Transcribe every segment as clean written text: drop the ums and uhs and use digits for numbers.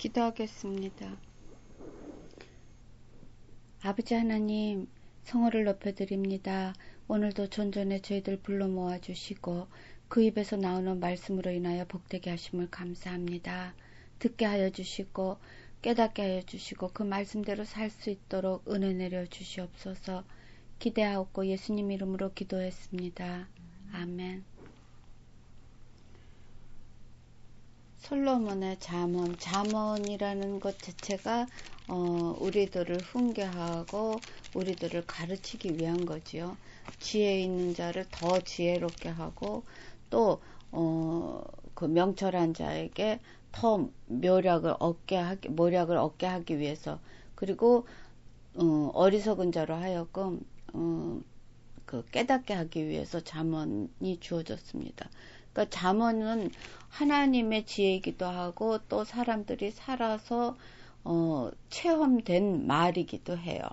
기도하겠습니다. 아버지 하나님, 성호를 높여드립니다. 오늘도 존전에 저희들 불러 모아주시고 그 입에서 나오는 말씀으로 인하여 복되게 하심을 감사합니다. 듣게 하여 주시고 깨닫게 하여 주시고 그 말씀대로 살 수 있도록 은혜 내려 주시옵소서. 기대하옵고 예수님 이름으로 기도했습니다. 아멘. 솔로몬의 잠언, 잠언이라는 것 자체가 우리들을 훈계하고 우리들을 가르치기 위한 거지요. 지혜 있는 자를 더 지혜롭게 하고 또 그 명철한 자에게 더 묘략을 얻게 하기 위해서, 그리고 어리석은 자로 하여금 그 깨닫게 하기 위해서 잠언이 주어졌습니다. 그러니까 잠언은 하나님의 지혜이기도 하고 또 사람들이 살아서 체험된 말이기도 해요.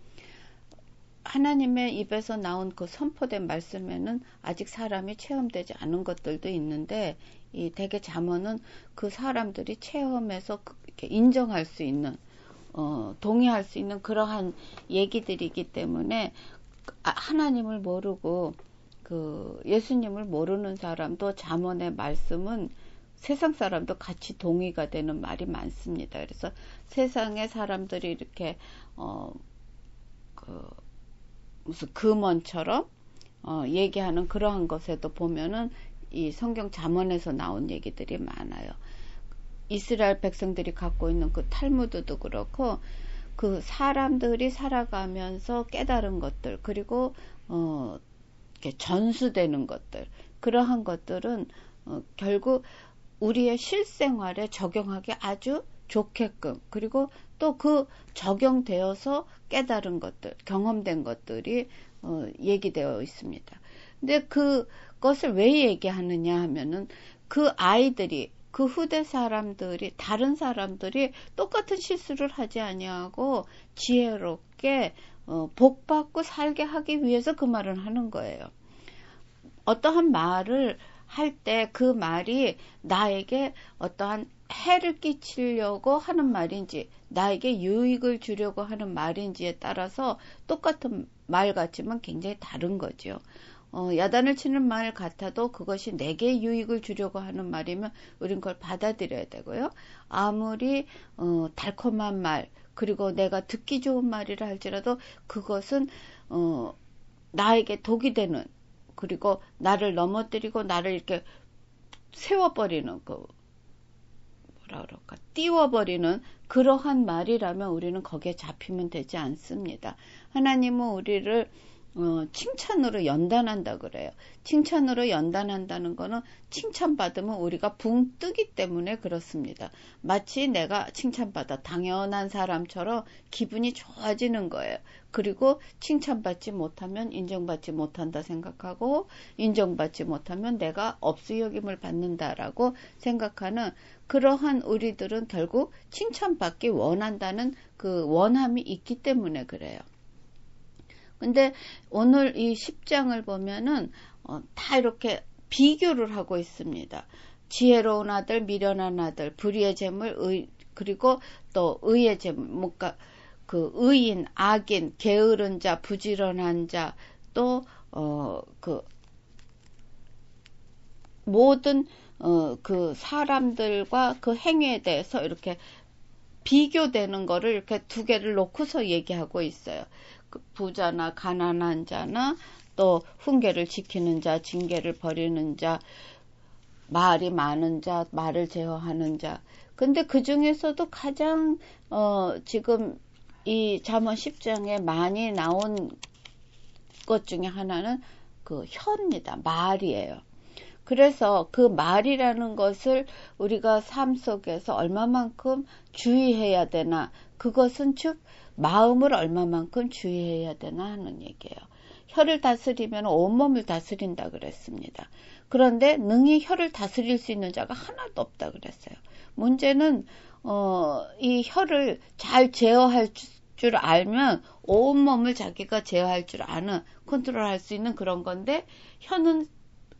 하나님의 입에서 나온 그 선포된 말씀에는 아직 사람이 체험되지 않은 것들도 있는데, 이 대개 잠언은 그 사람들이 체험해서 이렇게 인정할 수 있는, 동의할 수 있는 그러한 얘기들이기 때문에 하나님을 모르고 그 예수님을 모르는 사람도 잠언의 말씀은 세상 사람도 같이 동의가 되는 말이 많습니다. 그래서 세상의 사람들이 이렇게 무슨 금언처럼 얘기하는 그러한 것에도 보면은 이 성경 잠언에서 나온 얘기들이 많아요. 이스라엘 백성들이 갖고 있는 그 탈무드도 그렇고, 그 사람들이 살아가면서 깨달은 것들, 그리고 이렇게 전수되는 것들, 그러한 것들은 결국 우리의 실생활에 적용하기 아주 좋게끔, 그리고 또 그 적용되어서 깨달은 것들, 경험된 것들이 얘기되어 있습니다. 근데 그것을 왜 얘기하느냐 하면은 그 아이들이, 그 후대 사람들이, 다른 사람들이 똑같은 실수를 하지 아니하고 지혜롭게 복받고 살게 하기 위해서 그 말을 하는 거예요. 어떠한 말을 할 때 그 말이 나에게 어떠한 해를 끼치려고 하는 말인지 나에게 유익을 주려고 하는 말인지에 따라서 똑같은 말 같지만 굉장히 다른 거죠. 야단을 치는 말 같아도 그것이 내게 유익을 주려고 하는 말이면 우린 그걸 받아들여야 되고요. 아무리 달콤한 말, 그리고 내가 듣기 좋은 말이라 할지라도 그것은 나에게 독이 되는, 그리고 나를 넘어뜨리고 나를 이렇게 세워버리는, 띄워버리는 그러한 말이라면 우리는 거기에 잡히면 되지 않습니다. 하나님은 우리를 칭찬으로 연단한다 그래요. 칭찬으로 연단한다는 거는 칭찬받으면 우리가 붕 뜨기 때문에 그렇습니다. 마치 내가 칭찬받아 당연한 사람처럼 기분이 좋아지는 거예요. 그리고 칭찬받지 못하면 인정받지 못한다 생각하고, 인정받지 못하면 내가 업수 여김을 받는다라고 생각하는 그러한 우리들은 결국 칭찬받기 원한다는 그 원함이 있기 때문에 그래요. 근데 오늘 이 10장을 보면은 다 이렇게 비교를 하고 있습니다. 지혜로운 아들, 미련한 아들, 불의의 재물, 그리고 또 의의 재물, 뭔가 그 의인, 악인, 게으른 자, 부지런한 자, 또 그 모든 그 사람들과 그 행위에 대해서 이렇게 비교되는 거를 이렇게 두 개를 놓고서 얘기하고 있어요. 그 부자나 가난한 자나 또 훈계를 지키는 자, 징계를 버리는 자, 말이 많은 자, 말을 제어하는 자. 근데 그 중에서도 가장 지금 이 잠언 10장에 많이 나온 것 중에 하나는 그 혀입니다. 말이에요. 그래서 그 말이라는 것을 우리가 삶 속에서 얼마만큼 주의해야 되나, 그것은 즉 마음을 얼마만큼 주의해야 되나 하는 얘기예요. 혀를 다스리면 온몸을 다스린다 그랬습니다. 그런데 능히 혀를 다스릴 수 있는 자가 하나도 없다 그랬어요. 문제는 이 혀를 잘 제어할 줄 알면 온몸을 자기가 제어할 줄 아는, 컨트롤할 수 있는 그런 건데, 혀는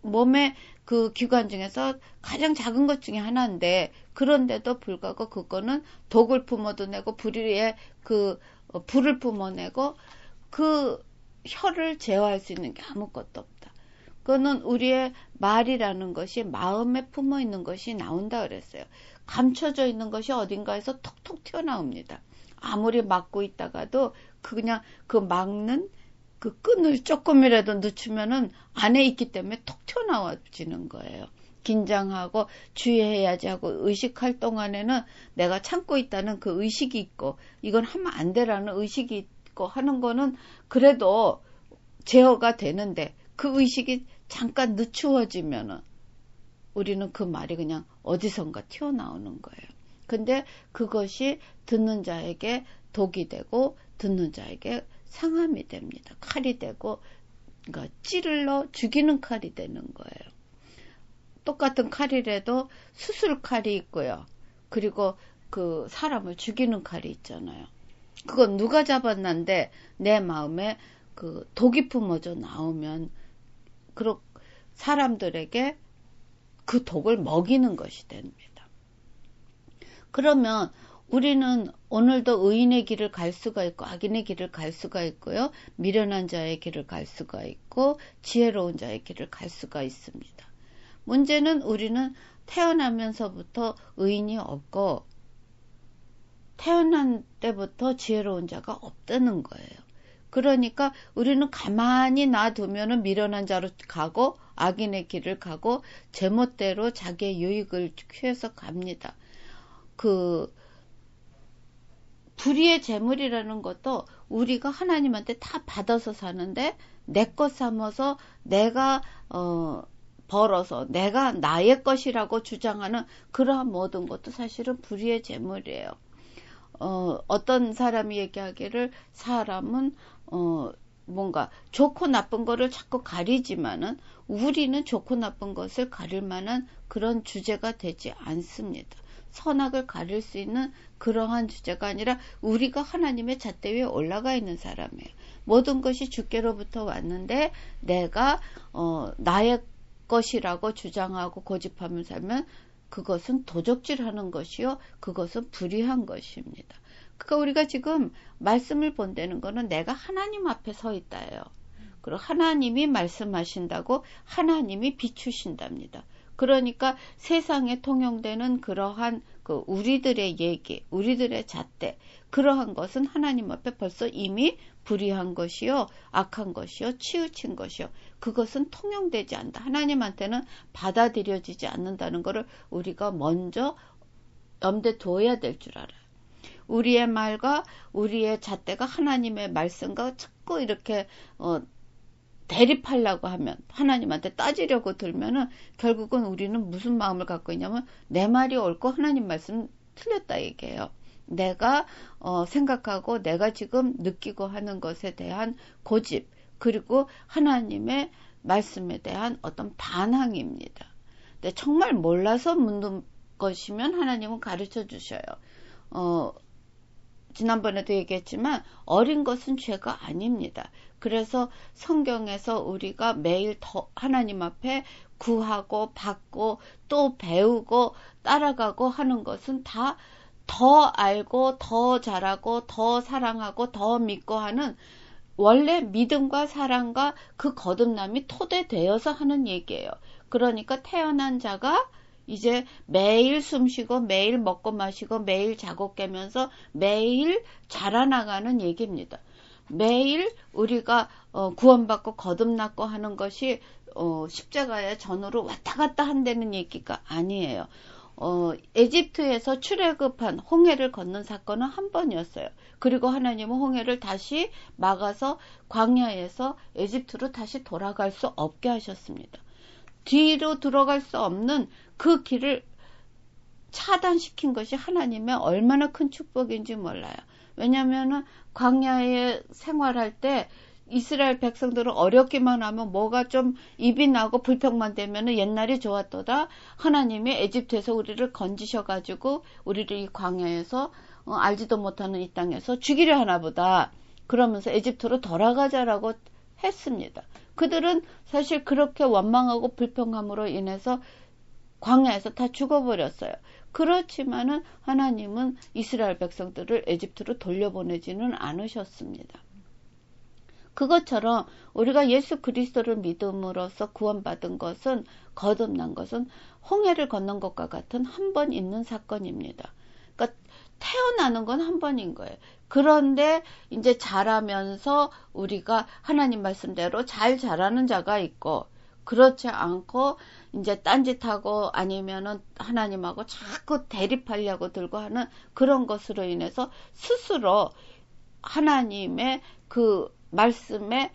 몸의 그 기관 중에서 가장 작은 것 중에 하나인데, 그런데도 불구하고 그거는 독을 뿜어내고 불에 불을 뿜어내고 그 혀를 제어할 수 있는 게 아무것도 없다. 그거는 우리의 말이라는 것이 마음에 품어 있는 것이 나온다 그랬어요. 감춰져 있는 것이 어딘가에서 톡톡 튀어나옵니다. 아무리 막고 있다가도 그냥 그 막는 그 끈을 조금이라도 늦추면은 안에 있기 때문에 톡 튀어나와지는 거예요. 긴장하고 주의해야지 하고 의식할 동안에는 내가 참고 있다는 그 의식이 있고, 이건 하면 안 되라는 의식이 있고 하는 거는 그래도 제어가 되는데, 그 의식이 잠깐 늦추어지면은 우리는 그 말이 그냥 어디선가 튀어나오는 거예요. 근데 그것이 듣는 자에게 독이 되고 듣는 자에게 상함이 됩니다. 칼이 되고, 그러니까 찌르러 죽이는 칼이 되는 거예요. 똑같은 칼이라도 수술 칼이 있고요. 그리고 그 사람을 죽이는 칼이 있잖아요. 그건 누가 잡았는데 내 마음에 그 독이 품어져 나오면 사람들에게 그 독을 먹이는 것이 됩니다. 그러면 우리는 오늘도 의인의 길을 갈 수가 있고 악인의 길을 갈 수가 있고요. 미련한 자의 길을 갈 수가 있고 지혜로운 자의 길을 갈 수가 있습니다. 문제는 우리는 태어나면서부터 의인이 없고 태어난 때부터 지혜로운 자가 없다는 거예요. 그러니까 우리는 가만히 놔두면은 미련한 자로 가고 악인의 길을 가고 제멋대로 자기의 유익을 취해서 갑니다. 불의의 재물이라는 것도 우리가 하나님한테 다 받아서 사는데 내 것 삼아서 내가 벌어서 내가 나의 것이라고 주장하는 그러한 모든 것도 사실은 불의의 재물이에요. 어떤 사람이 얘기하기를 사람은 뭔가 좋고 나쁜 거를 자꾸 가리지만은 우리는 좋고 나쁜 것을 가릴 만한 그런 주제가 되지 않습니다. 선악을 가릴 수 있는 그러한 주제가 아니라 우리가 하나님의 잣대 위에 올라가 있는 사람이에요. 모든 것이 주께로부터 왔는데 내가 나의 것이라고 주장하고 고집하며 살면 그것은 도적질하는 것이요, 그것은 불의한 것입니다. 그러니까 우리가 지금 말씀을 본다는 거는 내가 하나님 앞에 서 있다예요. 그리고 하나님이 말씀하신다고 하나님이 비추신답니다. 그러니까 세상에 통용되는 그러한 우리들의 얘기, 우리들의 잣대, 그러한 것은 하나님 앞에 벌써 이미 불의한 것이요, 악한 것이요, 치우친 것이요, 그것은 통용되지 않는다. 하나님한테는 받아들여지지 않는다는 것을 우리가 먼저 염두에 둬야 될 줄 알아요. 우리의 말과 우리의 잣대가 하나님의 말씀과 자꾸 이렇게 대립하려고 하면, 하나님한테 따지려고 들면은 결국은 우리는 무슨 마음을 갖고 있냐면 내 말이 옳고 하나님 말씀 틀렸다 얘기해요. 내가 생각하고 내가 지금 느끼고 하는 것에 대한 고집, 그리고 하나님의 말씀에 대한 어떤 반항입니다. 근데 정말 몰라서 묻는 것이면 하나님은 가르쳐 주셔요. 지난번에도 얘기했지만 어린 것은 죄가 아닙니다. 그래서 성경에서 우리가 매일 더 하나님 앞에 구하고 받고 또 배우고 따라가고 하는 것은 다 더 알고 더 잘하고 더 사랑하고 더 믿고 하는 원래 믿음과 사랑과 그 거듭남이 토대되어서 하는 얘기예요. 그러니까 태어난 자가 이제 매일 숨쉬고 매일 먹고 마시고 매일 자고 깨면서 매일 자라나가는 얘기입니다. 매일 우리가 구원받고 거듭났고 하는 것이 십자가의 전으로 왔다 갔다 한다는 얘기가 아니에요. 에집트에서 출애굽한 홍해를 건넌 사건은 한 번이었어요. 그리고 하나님은 홍해를 다시 막아서 광야에서 에집트로 다시 돌아갈 수 없게 하셨습니다. 뒤로 들어갈 수 없는 그 길을 차단시킨 것이 하나님의 얼마나 큰 축복인지 몰라요. 왜냐하면 광야에 생활할 때 이스라엘 백성들은 어렵기만 하면 뭐가 좀 입이 나고 불평만 되면 옛날이 좋았도다. 하나님이 에집트에서 우리를 건지셔가지고 우리를 이 광야에서 알지도 못하는 이 땅에서 죽이려 하나 보다. 그러면서 에집트로 돌아가자라고 했습니다. 그들은 사실 그렇게 원망하고 불평함으로 인해서 광야에서 다 죽어버렸어요. 그렇지만은 하나님은 이스라엘 백성들을 에집트로 돌려보내지는 않으셨습니다. 그것처럼 우리가 예수 그리스도를 믿음으로써 구원받은 것은, 거듭난 것은 홍해를 건넌 것과 같은 한 번 있는 사건입니다. 그러니까 태어나는 건 한 번인 거예요. 그런데 이제 자라면서 우리가 하나님 말씀대로 잘 자라는 자가 있고, 그렇지 않고 이제 딴짓하고 아니면은 하나님하고 자꾸 대립하려고 들고 하는 그런 것으로 인해서 스스로 하나님의 그 말씀에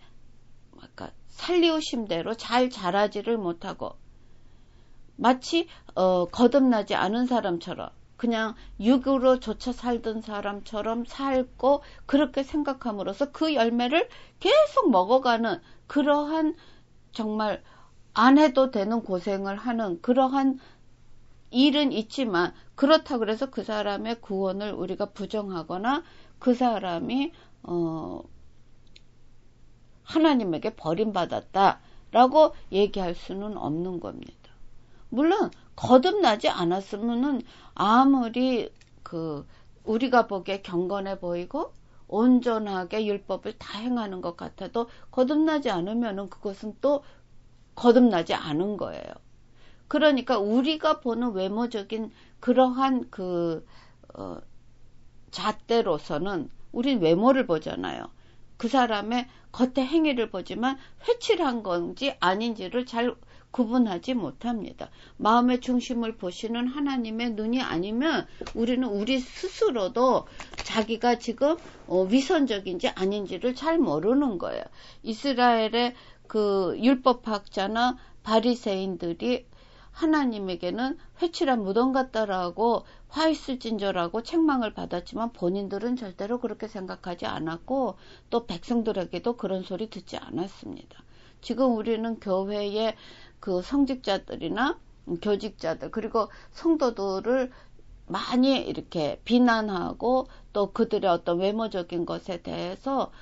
살리우심대로 잘 자라지를 못하고, 마치 거듭나지 않은 사람처럼 그냥 육으로 조차 살던 사람처럼 살고, 그렇게 생각함으로써 그 열매를 계속 먹어가는 그러한, 정말 안 해도 되는 고생을 하는 그러한 일은 있지만, 그렇다고 해서 그 사람의 구원을 우리가 부정하거나 그 사람이 하나님에게 버림받았다라고 얘기할 수는 없는 겁니다. 물론 거듭나지 않았으면은 아무리 우리가 보기에 경건해 보이고 온전하게 율법을 다 행하는 것 같아도 거듭나지 않으면은 그것은 또 거듭나지 않은 거예요. 그러니까 우리가 보는 외모적인 그러한 잣대로서는 우린 외모를 보잖아요. 그 사람의 겉의 행위를 보지만 회칠한 건지 아닌지를 잘 구분하지 못합니다. 마음의 중심을 보시는 하나님의 눈이 아니면 우리는 우리 스스로도 자기가 지금 위선적인지 아닌지를 잘 모르는 거예요. 이스라엘의 그 율법학자나 바리새인들이 하나님에게는 회칠한 무덤 같다라고 화 있을진저라고 책망을 받았지만 본인들은 절대로 그렇게 생각하지 않았고, 또 백성들에게도 그런 소리 듣지 않았습니다. 지금 우리는 교회의 그 성직자들이나 교직자들 그리고 성도들을 많이 이렇게 비난하고 또 그들의 어떤 외모적인 것에 대해서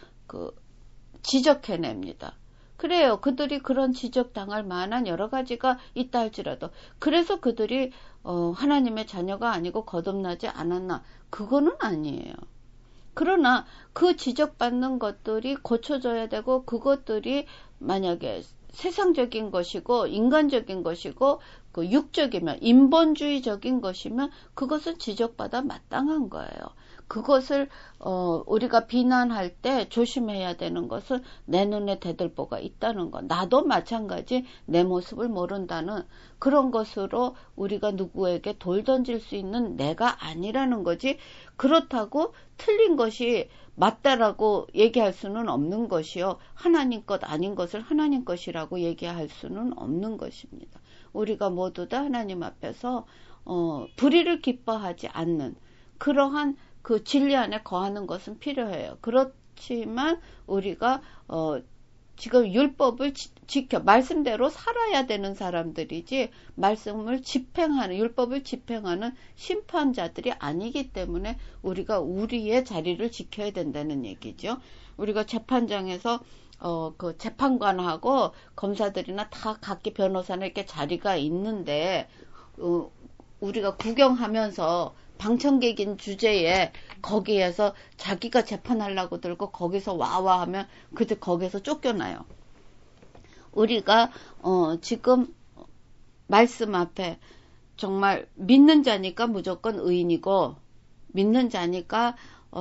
지적해냅니다. 그래요. 그들이 그런 지적당할 만한 여러 가지가 있다 할지라도, 그래서 그들이 하나님의 자녀가 아니고 거듭나지 않았나? 그거는 아니에요. 그러나 그 지적받는 것들이 고쳐져야 되고, 그것들이 만약에 세상적인 것이고 인간적인 것이고 육적이면 인본주의적인 것이면 그것은 지적받아 마땅한 거예요. 그것을 우리가 비난할 때 조심해야 되는 것은 내 눈에 대들보가 있다는 것. 나도 마찬가지 내 모습을 모른다는 그런 것으로 우리가 누구에게 돌 던질 수 있는 내가 아니라는 거지, 그렇다고 틀린 것이 맞다라고 얘기할 수는 없는 것이요. 하나님 것 아닌 것을 하나님 것이라고 얘기할 수는 없는 것입니다. 우리가 모두 다 하나님 앞에서 불의를 기뻐하지 않는 그러한 그 진리 안에 거하는 것은 필요해요. 그렇지만 우리가 지금 율법을 지켜 말씀대로 살아야 되는 사람들이지, 말씀을 집행하는, 율법을 집행하는 심판자들이 아니기 때문에 우리가 우리의 자리를 지켜야 된다는 얘기죠. 우리가 재판장에서 그 재판관하고 검사들이나 다 각기 변호사는 이렇게 자리가 있는데, 우리가 구경하면서 방청객인 주제에 거기에서 자기가 재판하려고 들고 거기서 와와 하면 그들 거기서 쫓겨나요. 우리가 지금 말씀 앞에 정말 믿는 자니까 무조건 의인이고, 믿는 자니까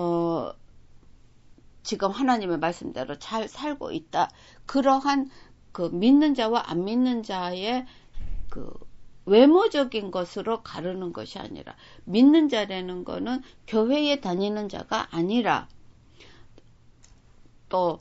지금 하나님의 말씀대로 잘 살고 있다. 그러한 그 믿는 자와 안 믿는 자의 그 외모적인 것으로 가르는 것이 아니라, 믿는 자라는 거는 교회에 다니는 자가 아니라, 또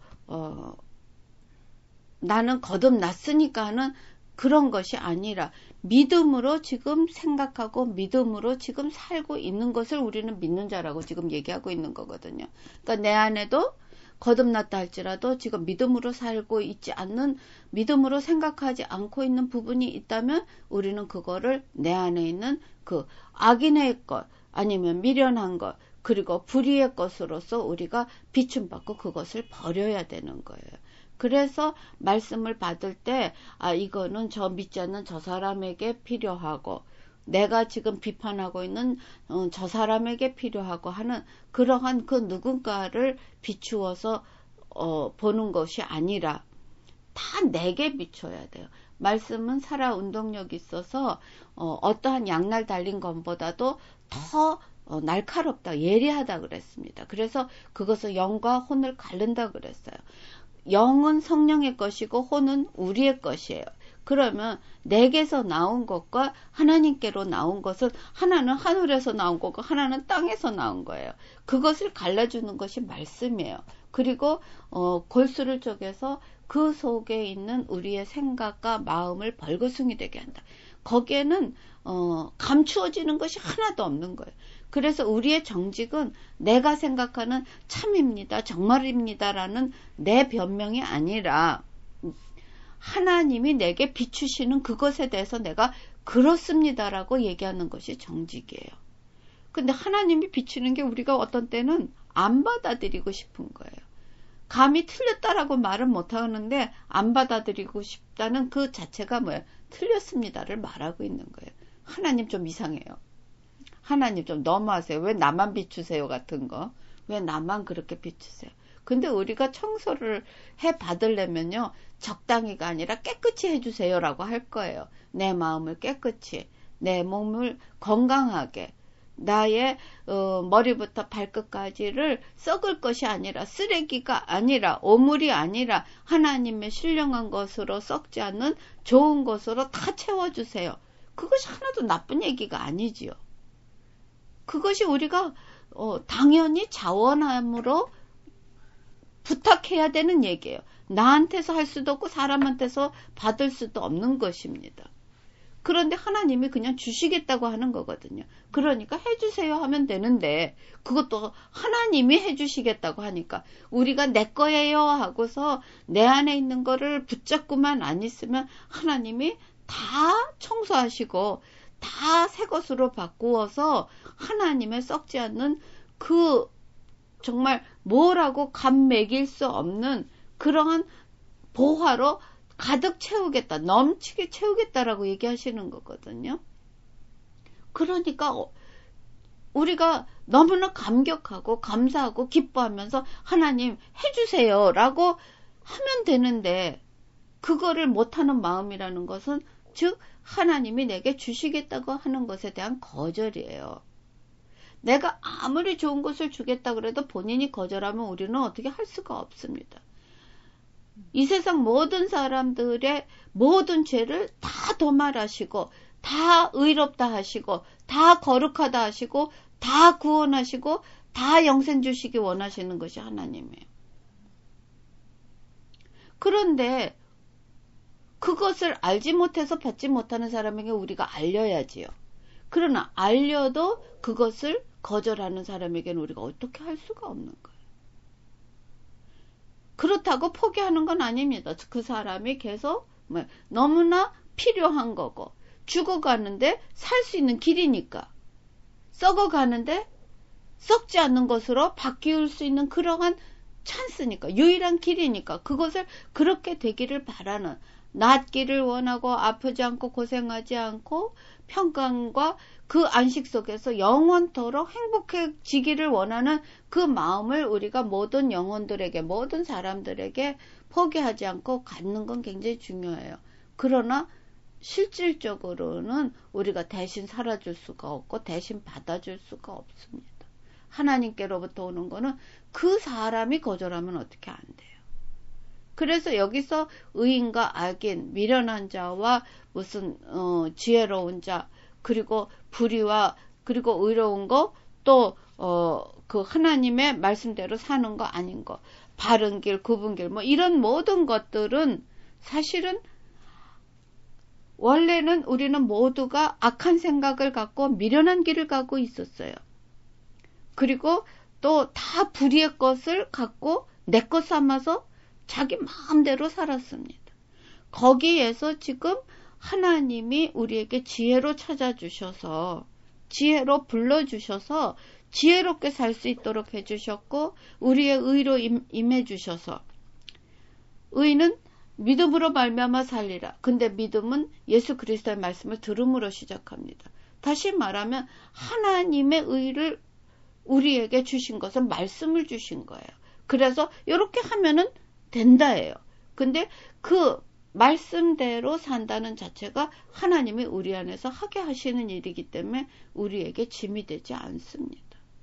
나는 거듭났으니까 하는 그런 것이 아니라, 믿음으로 지금 생각하고 믿음으로 지금 살고 있는 것을 우리는 믿는 자라고 지금 얘기하고 있는 거거든요. 그러니까 내 안에도 거듭났다 할지라도 지금 믿음으로 살고 있지 않는, 믿음으로 생각하지 않고 있는 부분이 있다면 우리는 그거를 내 안에 있는 그 악인의 것 아니면 미련한 것 그리고 불의의 것으로서 우리가 비춤받고 그것을 버려야 되는 거예요. 그래서 말씀을 받을 때 이거는 저 믿지 않는 저 사람에게 필요하고 내가 지금 비판하고 있는 저 사람에게 필요하고 하는 그러한 그 누군가를 비추어서 보는 것이 아니라 다 내게 비춰야 돼요. 말씀은 살아 운동력이 있어서 어떠한 양날 달린 것보다도 더 날카롭다, 예리하다 그랬습니다. 그래서 그것을 영과 혼을 가른다 그랬어요. 영은 성령의 것이고 혼은 우리의 것이에요. 그러면 내게서 나온 것과 하나님께로 나온 것은 하나는 하늘에서 나온 거고 하나는 땅에서 나온 거예요. 그것을 갈라주는 것이 말씀이에요. 그리고 골수를 쪼개서 그 속에 있는 우리의 생각과 마음을 벌거숭이 되게 한다. 거기에는 감추어지는 것이 하나도 없는 거예요. 그래서 우리의 정직은 내가 생각하는 참입니다, 정말입니다라는 내 변명이 아니라 하나님이 내게 비추시는 그것에 대해서 내가 그렇습니다라고 얘기하는 것이 정직이에요. 근데 하나님이 비추는 게 우리가 어떤 때는 안 받아들이고 싶은 거예요. 감히 틀렸다라고 말은 못하는데 안 받아들이고 싶다는 그 자체가 뭐예요? 틀렸습니다를 말하고 있는 거예요. 하나님 좀 이상해요. 하나님 좀 너무하세요. 왜 나만 비추세요 같은 거. 왜 나만 그렇게 비추세요. 근데 우리가 청소를 해 받으려면요. 적당히가 아니라 깨끗이 해주세요라고 할 거예요. 내 마음을 깨끗이, 내 몸을 건강하게, 나의 머리부터 발끝까지를 썩을 것이 아니라 쓰레기가 아니라 오물이 아니라 하나님의 신령한 것으로 썩지 않는 좋은 것으로 다 채워주세요. 그것이 하나도 나쁜 얘기가 아니지요. 그것이 우리가 당연히 자원함으로 부탁해야 되는 얘기예요. 나한테서 할 수도 없고 사람한테서 받을 수도 없는 것입니다. 그런데 하나님이 그냥 주시겠다고 하는 거거든요. 그러니까 해주세요 하면 되는데 그것도 하나님이 해주시겠다고 하니까 우리가 내 거예요 하고서 내 안에 있는 거를 붙잡고만 안 있으면 하나님이 다 청소하시고 다 새 것으로 바꾸어서 하나님의 썩지 않는 그 정말 뭐라고 감 매길 수 없는 그러한 보화로 가득 채우겠다, 넘치게 채우겠다라고 얘기하시는 거거든요. 그러니까 우리가 너무나 감격하고 감사하고 기뻐하면서 하나님 해주세요 라고 하면 되는데 그거를 못하는 마음이라는 것은 즉 하나님이 내게 주시겠다고 하는 것에 대한 거절이에요. 내가 아무리 좋은 것을 주겠다 그래도 본인이 거절하면 우리는 어떻게 할 수가 없습니다. 이 세상 모든 사람들의 모든 죄를 다 도말하시고 다 의롭다 하시고 다 거룩하다 하시고 다 구원하시고 다 영생 주시기 원하시는 것이 하나님이에요. 그런데 그것을 알지 못해서 받지 못하는 사람에게 우리가 알려야지요. 그러나 알려도 그것을 거절하는 사람에게는 우리가 어떻게 할 수가 없는 거예요. 그렇다고 포기하는 건 아닙니다. 그 사람이 계속 너무나 필요한 거고 죽어가는데 살 수 있는 길이니까 썩어가는데 썩지 않는 것으로 바뀔 수 있는 그러한 찬스니까 유일한 길이니까 그것을 그렇게 되기를 바라는 낫기를 원하고 아프지 않고 고생하지 않고 평강과 그 안식 속에서 영원토록 행복해지기를 원하는 그 마음을 우리가 모든 영혼들에게 모든 사람들에게 포기하지 않고 갖는 건 굉장히 중요해요. 그러나 실질적으로는 우리가 대신 살아줄 수가 없고 대신 받아줄 수가 없습니다. 하나님께로부터 오는 거는 그 사람이 거절하면 어떻게 안 돼요. 그래서 여기서 의인과 악인, 미련한 자와 무슨 지혜로운 자, 그리고 불의와 그리고 의로운 거, 또 그 하나님의 말씀대로 사는 거 아닌 거, 바른 길, 굽은 길, 뭐 이런 모든 것들은 사실은 원래는 우리는 모두가 악한 생각을 갖고 미련한 길을 가고 있었어요. 그리고 또 다 불의의 것을 갖고 내 것 삼아서 자기 마음대로 살았습니다. 거기에서 지금 하나님이 우리에게 지혜로 찾아주셔서 지혜로 불러주셔서 지혜롭게 살 수 있도록 해주셨고 우리의 의로 임해주셔서 의는 믿음으로 말미암아 살리라. 근데 믿음은 예수 그리스도의 말씀을 들음으로 시작합니다. 다시 말하면 하나님의 의를 우리에게 주신 것은 말씀을 주신 거예요. 그래서 이렇게 하면은 된다예요. 근데 그 말씀대로 산다는 자체가 하나님이 우리 안에서 하게 하시는 일이기 때문에 우리에게 짐이 되지 않습니다.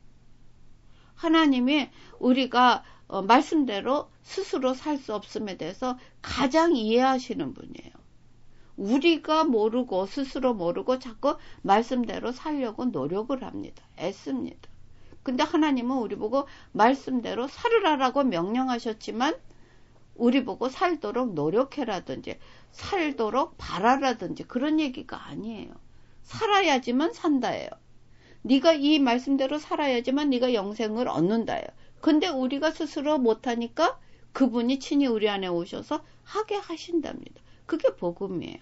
하나님이 우리가 말씀대로 스스로 살 수 없음에 대해서 가장 이해하시는 분이에요. 우리가 모르고 스스로 모르고 자꾸 말씀대로 살려고 노력을 합니다. 애씁니다. 근데 하나님은 우리 보고 말씀대로 살으라라고 명령하셨지만 우리 보고 살도록 노력해라든지 살도록 바라라든지 그런 얘기가 아니에요. 살아야지만 산다예요. 네가 이 말씀대로 살아야지만 네가 영생을 얻는다예요. 근데 우리가 스스로 못하니까 그분이 친히 우리 안에 오셔서 하게 하신답니다. 그게 복음이에요.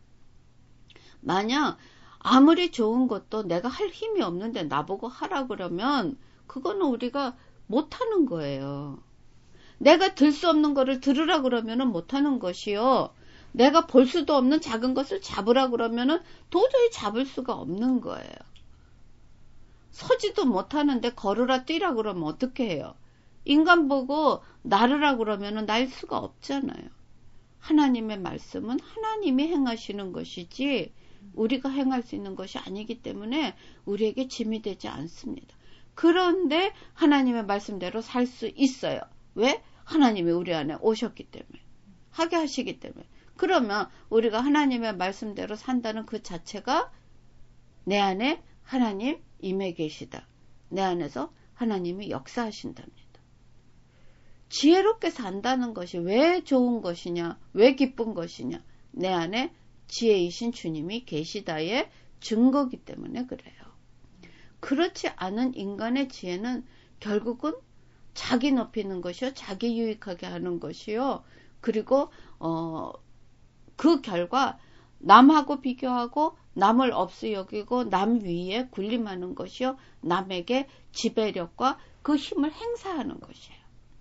만약 아무리 좋은 것도 내가 할 힘이 없는데 나보고 하라 그러면 그거는 우리가 못하는 거예요. 내가 들 수 없는 거를 들으라 그러면은 못하는 것이요. 내가 볼 수도 없는 작은 것을 잡으라 그러면은 도저히 잡을 수가 없는 거예요. 서지도 못하는데 걸으라 뛰라 그러면 어떻게 해요? 인간 보고 나르라 그러면은 날 수가 없잖아요. 하나님의 말씀은 하나님이 행하시는 것이지 우리가 행할 수 있는 것이 아니기 때문에 우리에게 짐이 되지 않습니다. 그런데 하나님의 말씀대로 살 수 있어요. 왜? 하나님이 우리 안에 오셨기 때문에. 하게 하시기 때문에. 그러면 우리가 하나님의 말씀대로 산다는 그 자체가 내 안에 하나님 임해 계시다. 내 안에서 하나님이 역사하신답니다. 지혜롭게 산다는 것이 왜 좋은 것이냐? 왜 기쁜 것이냐? 내 안에 지혜이신 주님이 계시다의 증거기 때문에 그래요. 그렇지 않은 인간의 지혜는 결국은 자기 높이는 것이요. 자기 유익하게 하는 것이요. 그리고 그 결과 남하고 비교하고 남을 없이 여기고 남 위에 군림하는 것이요. 남에게 지배력과 그 힘을 행사하는 것이에요.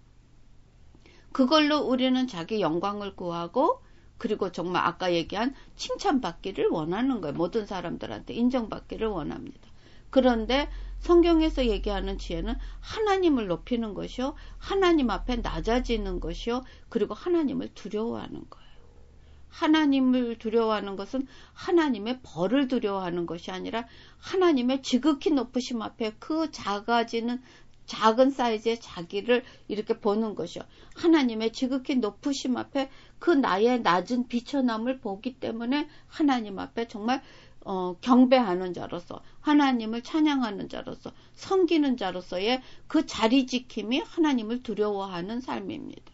그걸로 우리는 자기 영광을 구하고 그리고 정말 아까 얘기한 칭찬받기를 원하는 거예요. 모든 사람들한테 인정받기를 원합니다. 그런데 성경에서 얘기하는 지혜는 하나님을 높이는 것이요. 하나님 앞에 낮아지는 것이요. 그리고 하나님을 두려워하는 거예요. 하나님을 두려워하는 것은 하나님의 벌을 두려워하는 것이 아니라 하나님의 지극히 높으심 앞에 그 작아지는 작은 사이즈의 자기를 이렇게 보는 것이요. 하나님의 지극히 높으심 앞에 그 나의 낮은 비천함을 보기 때문에 하나님 앞에 정말 경배하는 자로서 하나님을 찬양하는 자로서 섬기는 자로서의 그 자리 지킴이 하나님을 두려워하는 삶입니다.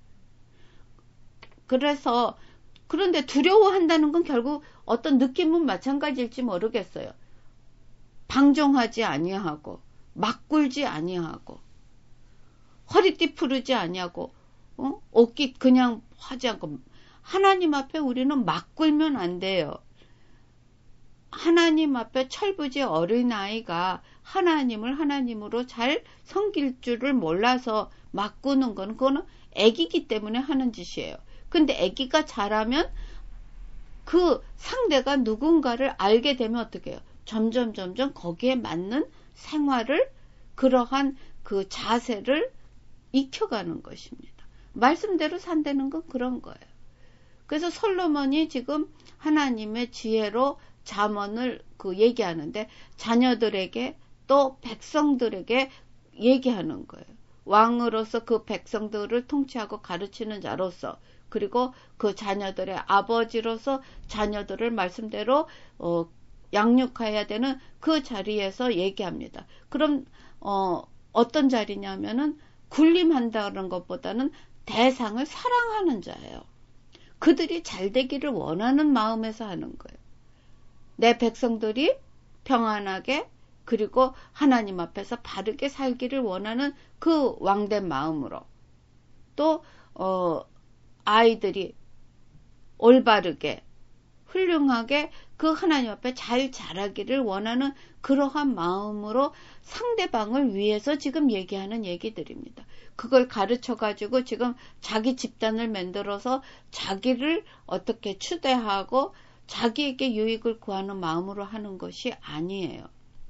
그런데 두려워한다는 건 결국 어떤 느낌은 마찬가지일지 모르겠어요. 방종하지 아니하고 막 굴지 아니하고 허리띠 푸르지 아니하고 옷깃 그냥 하지 않고 하나님 앞에 우리는 막 굴면 안 돼요. 하나님 앞에 철부지 어린아이가 하나님을 하나님으로 잘 섬길 줄을 몰라서 막 구는 건 그거는 애기기 때문에 하는 짓이에요. 근데 애기가 자라면 그 상대가 누군가를 알게 되면 어떻게 해요? 점점 거기에 맞는 생활을 그러한 그 자세를 익혀가는 것입니다. 말씀대로 산다는 건 그런 거예요. 그래서 솔로몬이 지금 하나님의 지혜로 잠언을 얘기하는데 자녀들에게 또 백성들에게 얘기하는 거예요. 왕으로서 그 백성들을 통치하고 가르치는 자로서 그리고 그 자녀들의 아버지로서 자녀들을 말씀대로 양육해야 되는 그 자리에서 얘기합니다. 그럼 어떤 자리냐면은 군림한다는 것보다는 대상을 사랑하는 자예요. 그들이 잘 되기를 원하는 마음에서 하는 거예요. 내 백성들이 평안하게 그리고 하나님 앞에서 바르게 살기를 원하는 그 왕된 마음으로 또 아이들이 올바르게 훌륭하게 그 하나님 앞에 잘 자라기를 원하는 그러한 마음으로 상대방을 위해서 지금 얘기하는 얘기들입니다. 그걸 가르쳐가지고 지금 자기 집단을 만들어서 자기를 어떻게 추대하고 자기에게 유익을 구하는 마음으로 하는 것이 아니에요.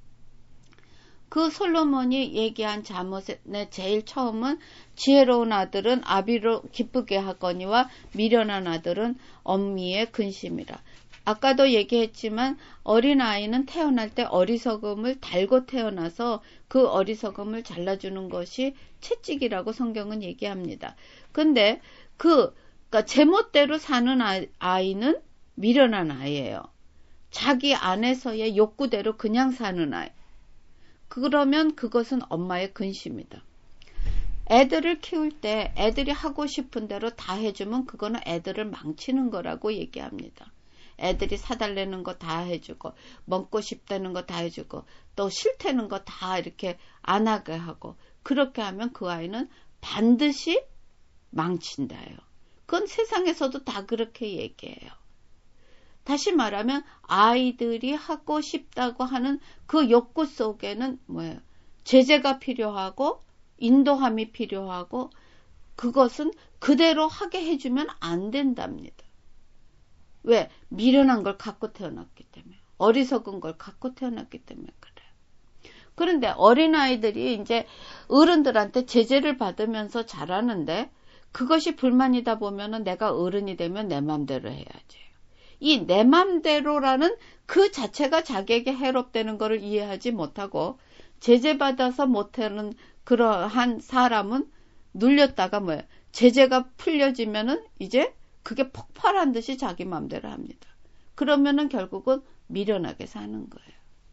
그 솔로몬이 얘기한 잠언의 제일 처음은 지혜로운 아들은 아비로 기쁘게 하거니와 미련한 아들은 엄미의 근심이라. 아까도 얘기했지만 어린아이는 태어날 때 어리석음을 달고 태어나서 그 어리석음을 잘라주는 것이 채찍이라고 성경은 얘기합니다. 근데 그러니까 제멋대로 사는 아이는 미련한 아이예요. 자기 안에서의 욕구대로 그냥 사는 아이. 그러면 그것은 엄마의 근심이다. 애들을 키울 때 애들이 하고 싶은 대로 다 해주면 그거는 애들을 망치는 거라고 얘기합니다. 애들이 사달라는 거 다 해주고 먹고 싶다는 거 다 해주고 또 싫다는 거 다 이렇게 안 하게 하고 그렇게 하면 그 아이는 반드시 망친다요. 그건 세상에서도 다 그렇게 얘기해요. 다시 말하면 아이들이 하고 싶다고 하는 그 욕구 속에는 뭐예요? 제재가 필요하고 인도함이 필요하고 그것은 그대로 하게 해주면 안 된답니다. 왜? 미련한 걸 갖고 태어났기 때문에. 어리석은 걸 갖고 태어났기 때문에 그래요. 그런데 어린아이들이 이제 어른들한테 제재를 받으면서 자라는데 그것이 불만이다 보면은 내가 어른이 되면 내 맘대로 해야지. 이 내 맘대로라는 그 자체가 자기에게 해롭다는 것을 이해하지 못하고 제재받아서 못하는 그러한 사람은 눌렸다가 뭐예요? 제재가 풀려지면은 이제 그게 폭발한 듯이 자기 맘대로 합니다. 그러면은 결국은 미련하게 사는 거예요.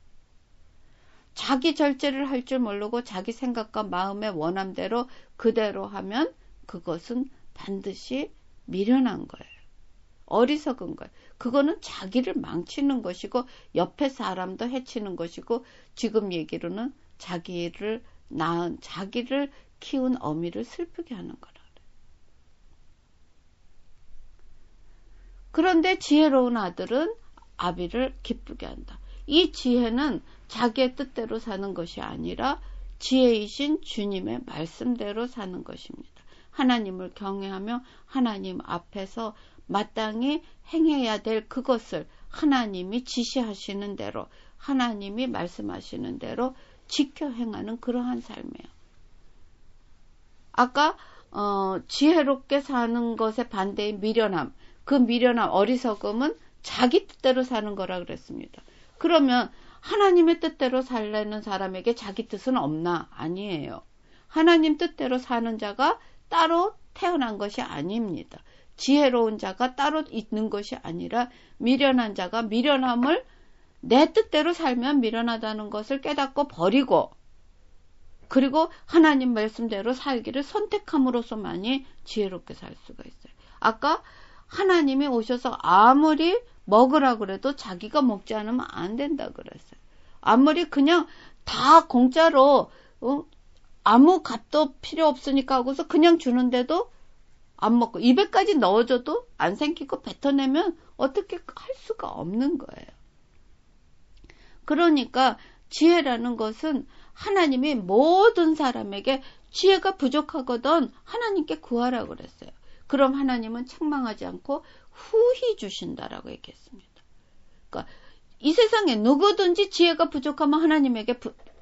자기 절제를 할 줄 모르고 자기 생각과 마음의 원함대로 그대로 하면 그것은 반드시 미련한 거예요. 어리석은 거예요. 그거는 자기를 망치는 것이고 옆에 사람도 해치는 것이고 지금 얘기로는 자기를 낳은 자기를 키운 어미를 슬프게 하는 거라. 그런데 지혜로운 아들은 아비를 기쁘게 한다. 이 지혜는 자기의 뜻대로 사는 것이 아니라 지혜이신 주님의 말씀대로 사는 것입니다. 하나님을 경외하며 하나님 앞에서 마땅히 행해야 될 그것을 하나님이 지시하시는 대로 하나님이 말씀하시는 대로 지켜 행하는 그러한 삶이에요. 아까 지혜롭게 사는 것의 반대인 미련함, 그 미련함, 어리석음은 자기 뜻대로 사는 거라 그랬습니다. 그러면 하나님의 뜻대로 살려는 사람에게 자기 뜻은 없나? 아니에요. 하나님 뜻대로 사는 자가 따로 태어난 것이 아닙니다. 지혜로운 자가 따로 있는 것이 아니라 미련한 자가 미련함을 내 뜻대로 살면 미련하다는 것을 깨닫고 버리고 그리고 하나님 말씀대로 살기를 선택함으로써만이 지혜롭게 살 수가 있어요. 아까 하나님이 오셔서 아무리 먹으라 그래도 자기가 먹지 않으면 안 된다 그랬어요. 아무리 그냥 다 공짜로 아무 값도 필요 없으니까 하고서 그냥 주는데도 안 먹고 입에까지 넣어줘도 안 생기고 뱉어내면 어떻게 할 수가 없는 거예요. 그러니까 지혜라는 것은 하나님이 모든 사람에게 지혜가 부족하거든 하나님께 구하라고 그랬어요. 그럼 하나님은 책망하지 않고 후히 주신다라고 얘기했습니다. 그러니까 이 세상에 누구든지 지혜가 부족하면 하나님에게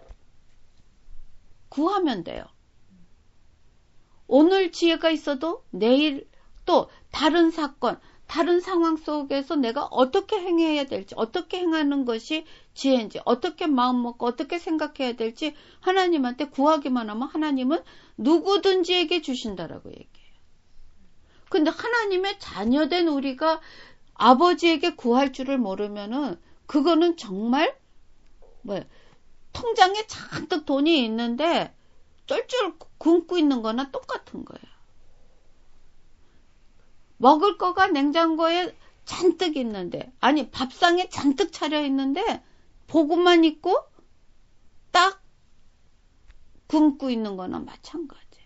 구하면 돼요. 오늘 지혜가 있어도 내일 또 다른 사건, 다른 상황 속에서 내가 어떻게 행해야 될지, 어떻게 행하는 것이 지혜인지, 어떻게 마음 먹고 어떻게 생각해야 될지 하나님한테 구하기만 하면 하나님은 누구든지에게 주신다라고 얘기해요. 근데 하나님의 자녀된 우리가 아버지에게 구할 줄을 모르면은 그거는 정말 통장에 잔뜩 돈이 있는데 쫄쫄 굶고 있는 거나 똑같은 거예요. 먹을 거가 냉장고에 잔뜩 있는데 아니 밥상에 잔뜩 차려 있는데 보고만 있고 딱 굶고 있는 거나 마찬가지예요.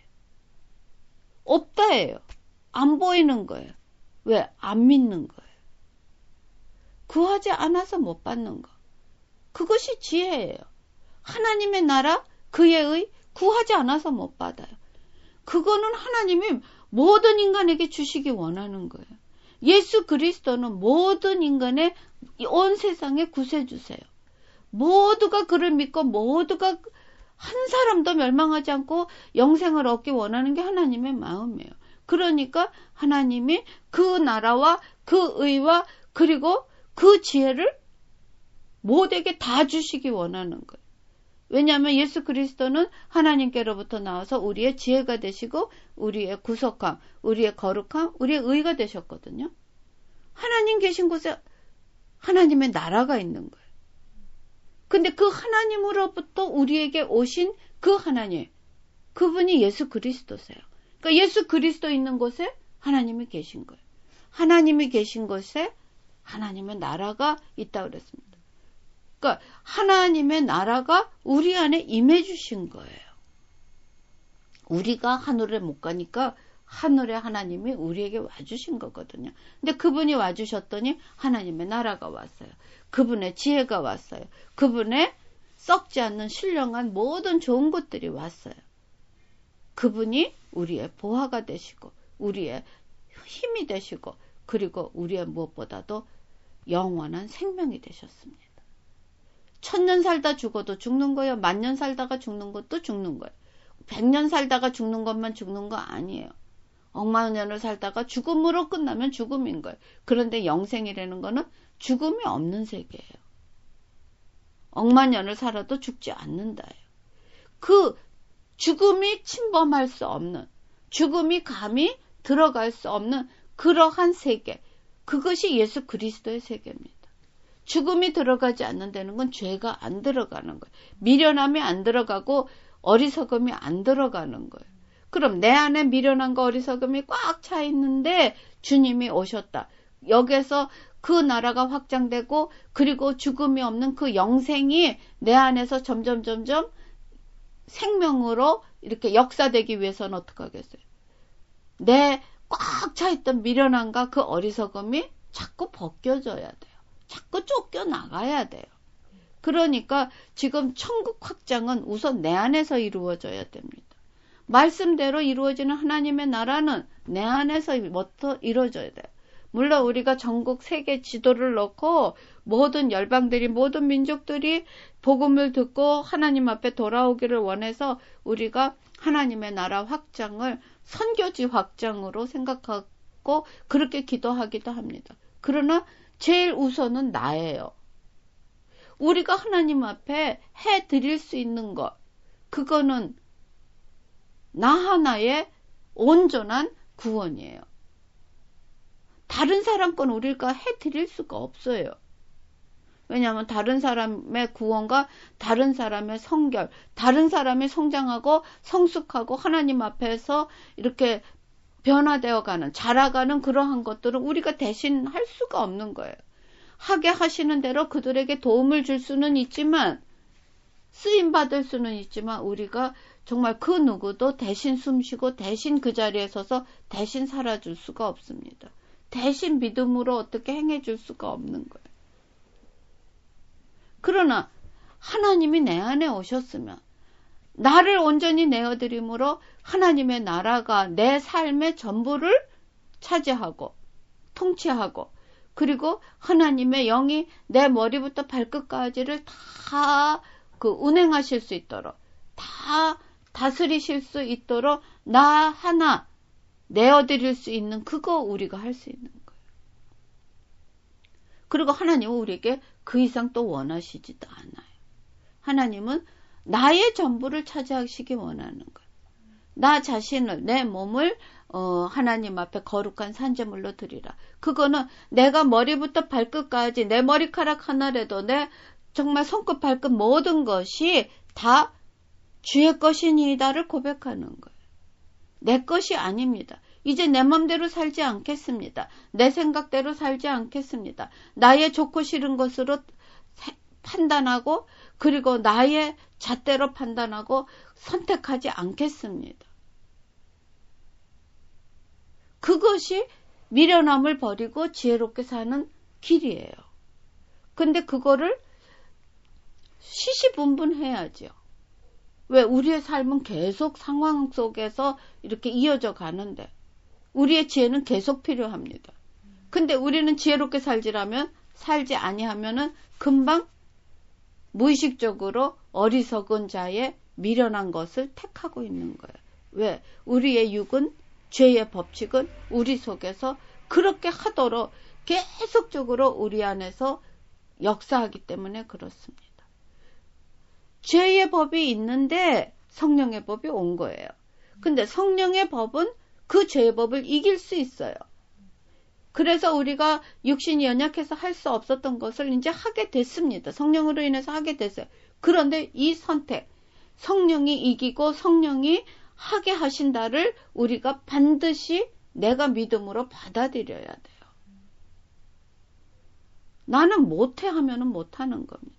없다예요. 안 보이는 거예요. 왜? 안 믿는 거예요. 구하지 않아서 못 받는 거. 그것이 지혜예요. 하나님의 나라, 그의 의 구하지 않아서 못 받아요. 그거는 하나님이 모든 인간에게 주시기 원하는 거예요. 예수 그리스도는 모든 인간의 온 세상에 구세주세요. 모두가 그를 믿고 모두가 한 사람도 멸망하지 않고 영생을 얻기 원하는 게 하나님의 마음이에요. 그러니까 하나님이 그 나라와 그 의와 그리고 그 지혜를 모두에게 다 주시기 원하는 거예요. 왜냐하면 예수 그리스도는 하나님께로부터 나와서 우리의 지혜가 되시고 우리의 구속함, 우리의 거룩함, 우리의 의가 되셨거든요. 하나님 계신 곳에 하나님의 나라가 있는 거예요. 근데 그 하나님으로부터 우리에게 오신 그 하나님, 그분이 예수 그리스도세요. 그러니까 예수 그리스도 있는 곳에 하나님이 계신 거예요. 하나님이 계신 곳에 하나님의 나라가 있다고 그랬습니다. 그러니까 하나님의 나라가 우리 안에 임해 주신 거예요. 우리가 하늘에 못 가니까 하늘에 하나님이 우리에게 와주신 거거든요. 근데 그분이 와주셨더니 하나님의 나라가 왔어요. 그분의 지혜가 왔어요. 그분의 썩지 않는 신령한 모든 좋은 것들이 왔어요. 그분이 우리의 보화가 되시고 우리의 힘이 되시고 그리고 우리의 무엇보다도 영원한 생명이 되셨습니다. 1000년 살다 죽어도 죽는 거예요. 10,000년 살다가 죽는 것도 죽는 거예요. 100년 살다가 죽는 것만 죽는 거 아니에요. 억만 년을 살다가 죽음으로 끝나면 죽음인 거예요. 그런데 영생이라는 거는 죽음이 없는 세계예요. 억만 년을 살아도 죽지 않는다예요. 그 죽음이 침범할 수 없는, 죽음이 감히 들어갈 수 없는 그러한 세계, 그것이 예수 그리스도의 세계입니다. 죽음이 들어가지 않는다는 건 죄가 안 들어가는 거예요. 미련함이 안 들어가고 어리석음이 안 들어가는 거예요. 그럼 내 안에 미련함과 어리석음이 꽉 차 있는데 주님이 오셨다. 여기서 그 나라가 확장되고 그리고 죽음이 없는 그 영생이 내 안에서 점점 생명으로 이렇게 역사되기 위해서는 어떻게 하겠어요? 내 꽉 차 있던 미련함과 그 어리석음이 자꾸 벗겨져야 돼요. 자꾸 쫓겨나가야 돼요. 그러니까 지금 천국 확장은 우선 내 안에서 이루어져야 됩니다. 말씀대로 이루어지는 하나님의 나라는 내 안에서부터 이루어져야 돼요. 물론 우리가 전국 세계 지도를 놓고 모든 열방들이 모든 민족들이 복음을 듣고 하나님 앞에 돌아오기를 원해서 우리가 하나님의 나라 확장을 선교지 확장으로 생각하고 그렇게 기도하기도 합니다. 그러나 제일 우선은 나예요. 우리가 하나님 앞에 해드릴 수 있는 것, 그거는 나 하나의 온전한 구원이에요. 다른 사람 건 우리가 해드릴 수가 없어요. 왜냐하면 다른 사람의 구원과 다른 사람의 성결, 다른 사람이 성장하고 성숙하고 하나님 앞에서 이렇게 변화되어가는, 자라가는 그러한 것들은 우리가 대신 할 수가 없는 거예요. 하게 하시는 대로 그들에게 도움을 줄 수는 있지만, 쓰임받을 수는 있지만 우리가 정말 그 누구도 대신 숨쉬고 대신 그 자리에 서서 대신 살아줄 수가 없습니다. 대신 믿음으로 어떻게 행해줄 수가 없는 거예요. 그러나 하나님이 내 안에 오셨으면 나를 온전히 내어드림으로 하나님의 나라가 내 삶의 전부를 차지하고 통치하고 그리고 하나님의 영이 내 머리부터 발끝까지를 다 운행하실 수 있도록 다 다스리실 수 있도록 나 하나 내어드릴 수 있는 그거 우리가 할 수 있는 거예요. 그리고 하나님은 우리에게 그 이상 또 원하시지도 않아요. 하나님은 나의 전부를 차지하시기 원하는 거예요. 나 자신을, 내 몸을 하나님 앞에 거룩한 산제물로 드리라. 그거는 내가 머리부터 발끝까지 내 머리카락 하나라도 내 정말 손끝 발끝 모든 것이 다 주의 것이니이다를 고백하는 거예요. 내 것이 아닙니다. 이제 내 맘대로 살지 않겠습니다. 내 생각대로 살지 않겠습니다. 나의 좋고 싫은 것으로 판단하고 그리고 나의 잣대로 판단하고 선택하지 않겠습니다. 그것이 미련함을 버리고 지혜롭게 사는 길이에요. 근데 그거를 시시분분해야죠. 왜? 우리의 삶은 계속 상황 속에서 이렇게 이어져 가는데 우리의 지혜는 계속 필요합니다. 근데 우리는 지혜롭게 살지 아니하면은 금방 무의식적으로 어리석은 자의 미련한 것을 택하고 있는 거예요. 왜? 우리의 육은, 죄의 법칙은 우리 속에서 그렇게 하도록 계속적으로 우리 안에서 역사하기 때문에 그렇습니다. 죄의 법이 있는데 성령의 법이 온 거예요. 근데 성령의 법은 그 죄의 법을 이길 수 있어요. 그래서 우리가 육신이 연약해서 할 수 없었던 것을 이제 하게 됐습니다. 성령으로 인해서 하게 됐어요. 그런데 이 선택, 성령이 이기고 성령이 하게 하신다를 우리가 반드시 내가 믿음으로 받아들여야 돼요. 나는 못해 하면은 못하는 겁니다.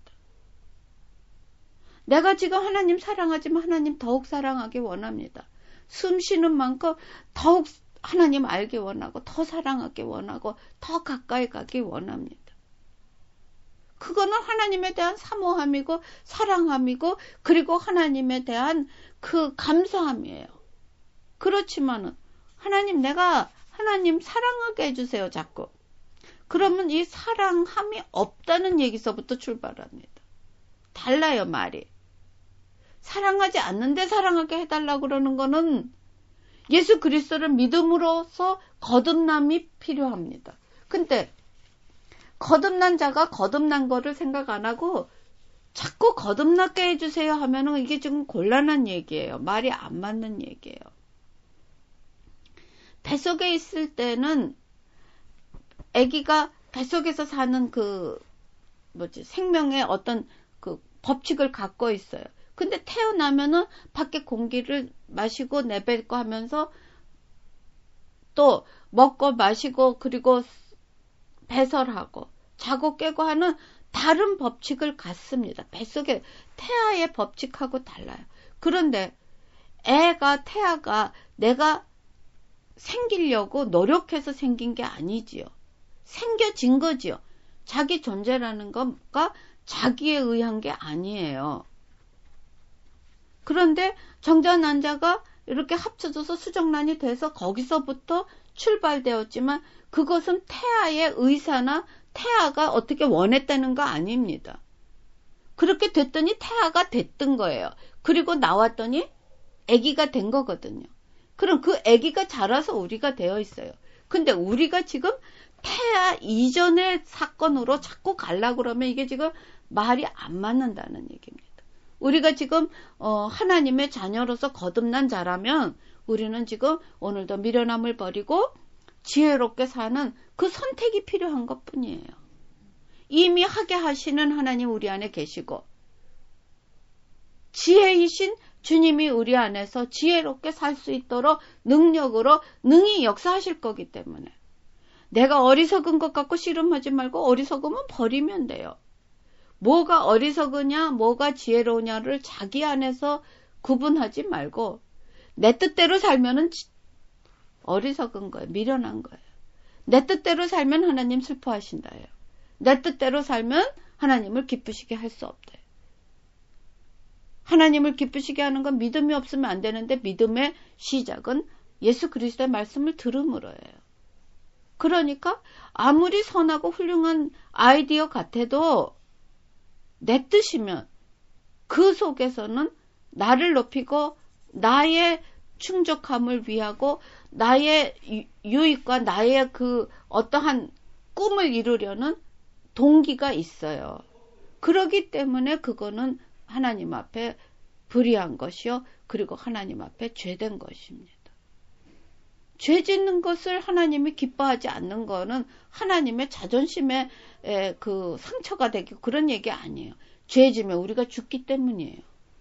내가 지금 하나님 사랑하지만 하나님 더욱 사랑하기 원합니다. 숨 쉬는 만큼 더욱 하나님 알기 원하고 더 사랑하기 원하고 더 가까이 가기 원합니다. 그거는 하나님에 대한 사모함이고 사랑함이고 그리고 하나님에 대한 그 감사함이에요. 그렇지만은 내가 하나님 사랑하게 해주세요 자꾸. 그러면 이 사랑함이 없다는 얘기서부터 출발합니다. 달라요 말이. 사랑하지 않는데 사랑하게 해달라고 그러는 거는 예수 그리스도를 믿음으로써 거듭남이 필요합니다. 근데 거듭난 자가 거듭난 거를 생각 안 하고 자꾸 거듭나게 해주세요 하면은 이게 지금 곤란한 얘기예요. 말이 안 맞는 얘기예요. 뱃속에 있을 때는 아기가 뱃속에서 사는 생명의 어떤 그 법칙을 갖고 있어요. 근데 태어나면은 밖에 공기를 마시고 내뱉고 하면서 또 먹고 마시고 그리고 배설하고 자고 깨고 하는 다른 법칙을 갖습니다. 뱃속에 태아의 법칙하고 달라요. 그런데 태아가 내가 생기려고 노력해서 생긴 게 아니지요. 생겨진 거지요. 자기 존재라는 거가 자기에 의한 게 아니에요. 그런데 정자 난자가 이렇게 합쳐져서 수정란이 돼서 거기서부터 출발되었지만 그것은 태아의 의사나 태아가 어떻게 원했다는 거 아닙니다. 그렇게 됐더니 태아가 됐던 거예요. 그리고 나왔더니 아기가 된 거거든요. 그럼 그 아기가 자라서 우리가 되어 있어요. 근데 우리가 지금 태아 이전의 사건으로 자꾸 가려고 그러면 이게 지금 말이 안 맞는다는 얘기입니다. 우리가 지금 하나님의 자녀로서 거듭난 자라면 우리는 지금 오늘도 미련함을 버리고 지혜롭게 사는 그 선택이 필요한 것뿐이에요. 이미 하게 하시는 하나님 우리 안에 계시고 지혜이신 주님이 우리 안에서 지혜롭게 살 수 있도록 능력으로 능히 역사하실 거기 때문에 내가 어리석은 것 같고 씨름하지 말고 어리석으면 버리면 돼요. 뭐가 어리석으냐 뭐가 지혜로우냐를 자기 안에서 구분하지 말고 내 뜻대로 살면은 어리석은 거예요. 미련한 거예요. 내 뜻대로 살면 하나님 슬퍼하신다예요. 내 뜻대로 살면 하나님을 기쁘시게 할 수 없대요. 하나님을 기쁘시게 하는 건 믿음이 없으면 안 되는데 믿음의 시작은 예수 그리스도의 말씀을 들음으로예요. 그러니까 아무리 선하고 훌륭한 아이디어 같아도 내 뜻이면 그 속에서는 나를 높이고 나의 충족함을 위하고 나의 유익과 나의 그 어떠한 꿈을 이루려는 동기가 있어요. 그렇기 때문에 그거는 하나님 앞에 불의한 것이요. 그리고 하나님 앞에 죄된 것입니다. 죄 짓는 것을 하나님이 기뻐하지 않는 거는 하나님의 자존심에 그 상처가 되고 그런 얘기 아니에요. 죄 지면 우리가 죽기 때문이에요.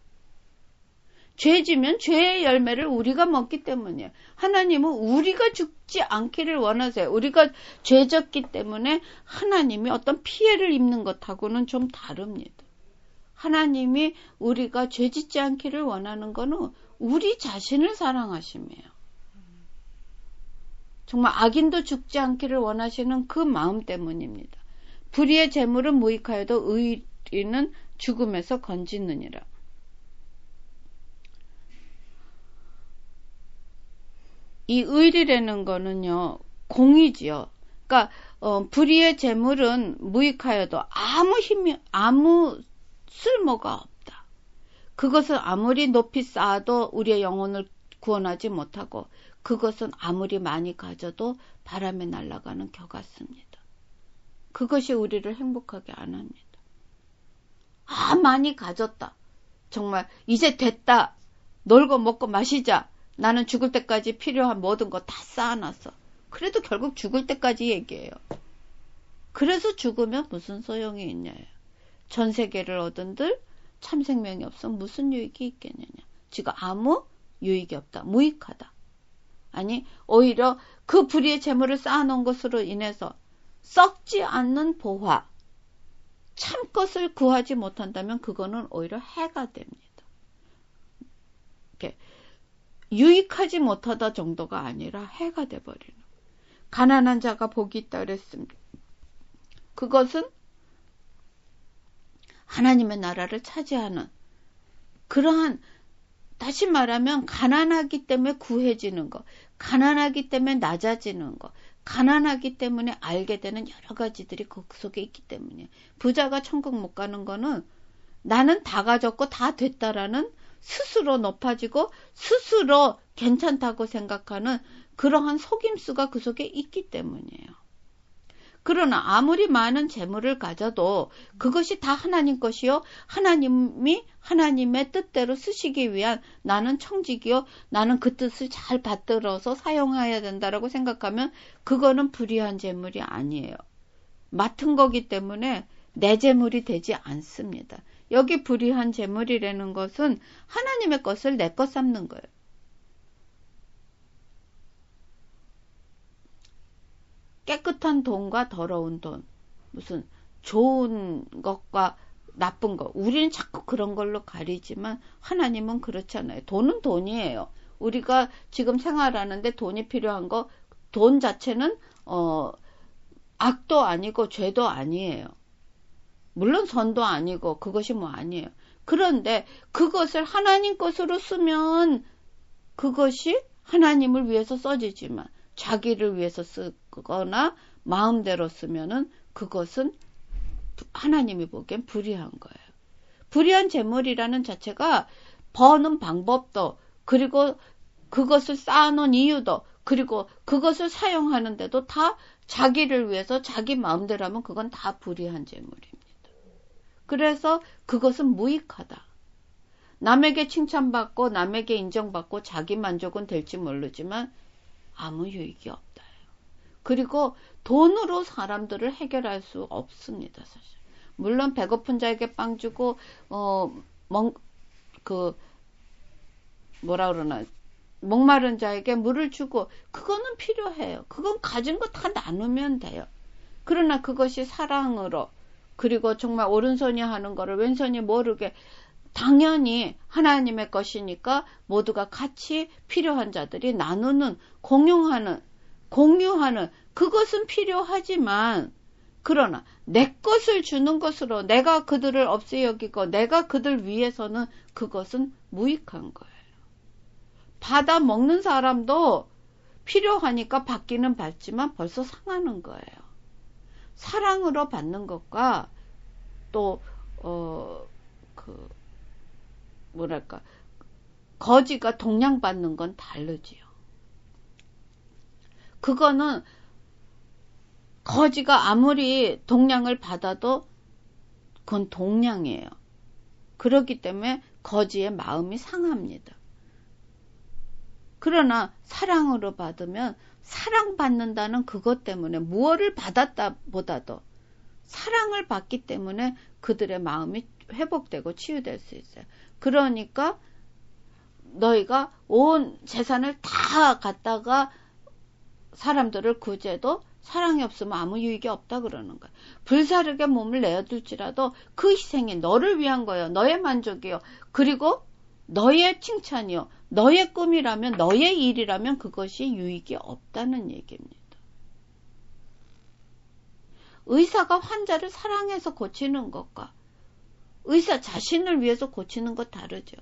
죄 지면 죄의 열매를 우리가 먹기 때문이에요. 하나님은 우리가 죽지 않기를 원하세요. 우리가 죄 졌기 때문에 하나님이 어떤 피해를 입는 것하고는 좀 다릅니다. 하나님이 우리가 죄 짓지 않기를 원하는 거는 우리 자신을 사랑하심이에요. 정말 악인도 죽지 않기를 원하시는 그 마음 때문입니다. 불의의 재물은 무익하여도 의리는 죽음에서 건지느니라. 이 의리라는 거는요, 공이지요. 그러니까 불의의 재물은 무익하여도 아무 쓸모가 없다. 그것은 아무리 높이 쌓아도 우리의 영혼을 구원하지 못하고, 그것은 아무리 많이 가져도 바람에 날아가는 겨 같습니다. 그것이 우리를 행복하게 안 합니다. 많이 가졌다. 정말 이제 됐다. 놀고 먹고 마시자. 나는 죽을 때까지 필요한 모든 거 다 쌓아놨어. 그래도 결국 죽을 때까지 얘기해요. 그래서 죽으면 무슨 소용이 있냐요. 전 세계를 얻은들 참 생명이 없으면 무슨 유익이 있겠느냐. 지금 아무 유익이 없다. 무익하다. 아니, 오히려 그 불의의 재물을 쌓아놓은 것으로 인해서 썩지 않는 보화, 참 것을 구하지 못한다면 그거는 오히려 해가 됩니다. 이렇게 유익하지 못하다 정도가 아니라 해가 돼버리는. 가난한 자가 복이 있다 그랬습니다. 그것은 하나님의 나라를 차지하는 그러한, 다시 말하면 가난하기 때문에 구해지는 것, 가난하기 때문에 낮아지는 것, 가난하기 때문에 알게 되는 여러 가지들이 그 속에 있기 때문이에요. 부자가 천국 못 가는 거는 나는 다 가졌고 다 됐다라는 스스로 높아지고 스스로 괜찮다고 생각하는 그러한 속임수가 그 속에 있기 때문이에요. 그러나 아무리 많은 재물을 가져도 그것이 다 하나님 것이요, 하나님이 하나님의 뜻대로 쓰시기 위한 나는 청직이요, 나는 그 뜻을 잘 받들어서 사용해야 된다라고 생각하면 그거는 불의한 재물이 아니에요. 맡은 거기 때문에 내 재물이 되지 않습니다. 여기 불의한 재물이라는 것은 하나님의 것을 내 것 삼는 거예요. 깨끗한 돈과 더러운 돈, 무슨 좋은 것과 나쁜 것, 우리는 자꾸 그런 걸로 가리지만 하나님은 그렇지 않아요. 돈은 돈이에요. 우리가 지금 생활하는데 돈이 필요한 거, 돈 자체는 악도 아니고 죄도 아니에요. 물론 선도 아니고 그것이 뭐 아니에요. 그런데 그것을 하나님 것으로 쓰면 그것이 하나님을 위해서 써지지만 자기를 위해서 쓰거나 마음대로 쓰면은 그것은 하나님이 보기엔 불의한 거예요. 불의한 재물이라는 자체가 버는 방법도, 그리고 그것을 쌓아놓은 이유도, 그리고 그것을 사용하는데도 다 자기를 위해서 자기 마음대로 하면 그건 다 불의한 재물입니다. 그래서 그것은 무익하다. 남에게 칭찬받고 남에게 인정받고 자기 만족은 될지 모르지만 아무 유익이 없다. 그리고 돈으로 사람들을 해결할 수 없습니다, 사실. 물론 배고픈 자에게 빵 주고 목마른 자에게 물을 주고 그거는 필요해요. 그건 가진 거 다 나누면 돼요. 그러나 그것이 사랑으로, 그리고 정말 오른손이 하는 거를 왼손이 모르게, 당연히 하나님의 것이니까 모두가 같이 필요한 자들이 나누는, 공유하는 그것은 필요하지만, 그러나 내 것을 주는 것으로 내가 그들을 없애 여기고 내가 그들 위해서는 그것은 무익한 거예요. 받아 먹는 사람도 필요하니까 받기는 받지만 벌써 상하는 거예요. 사랑으로 받는 것과 또 거지가 동량 받는 건 다르지요. 그거는 거지가 아무리 동량을 받아도 그건 동량이에요. 그렇기 때문에 거지의 마음이 상합니다. 그러나 사랑으로 받으면 사랑받는다는 그것 때문에 무엇을 받았다 보다도 사랑을 받기 때문에 그들의 마음이 회복되고 치유될 수 있어요. 그러니까 너희가 온 재산을 다 갖다가 사람들을 구제도 사랑이 없으면 아무 유익이 없다 그러는 거야. 불사르게 몸을 내어둘지라도 그 희생이 너를 위한 거예요. 너의 만족이요. 그리고 너의 칭찬이요. 너의 꿈이라면, 너의 일이라면 그것이 유익이 없다는 얘기입니다. 의사가 환자를 사랑해서 고치는 것과 의사 자신을 위해서 고치는 것 다르죠.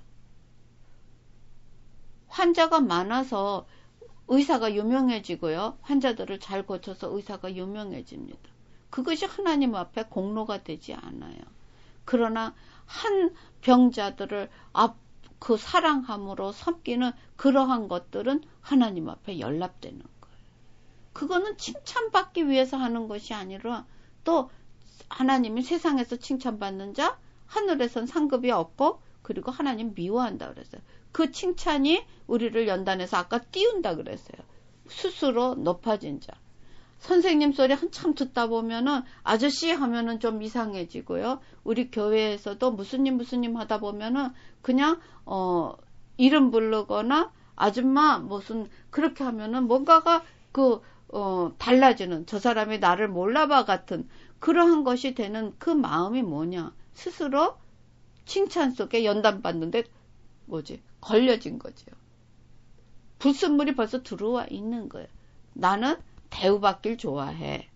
환자가 많아서 의사가 유명해지고요. 환자들을 잘 고쳐서 의사가 유명해집니다. 그것이 하나님 앞에 공로가 되지 않아요. 그러나 한 병자들을 그 사랑함으로 섬기는 그러한 것들은 하나님 앞에 연락되는 거예요. 그거는 칭찬받기 위해서 하는 것이 아니라 또 하나님이 세상에서 칭찬받는 자, 하늘에선 상급이 없고 그리고 하나님 미워한다 그랬어요. 그 칭찬이 우리를 연단해서 아까 띄운다 그랬어요. 스스로 높아진 자. 선생님 소리 한참 듣다 보면은 아저씨 하면은 좀 이상해지고요. 우리 교회에서도 무슨 님 하다 보면은 그냥 이름 부르거나 아줌마 무슨 그렇게 하면은 뭔가가 달라지는 저 사람이 나를 몰라봐 같은 그러한 것이 되는 그 마음이 뭐냐. 스스로 칭찬 속에 연단받는데 걸려진 거죠. 불순물이 벌써 들어와 있는 거예요. 나는 대우받길 좋아해.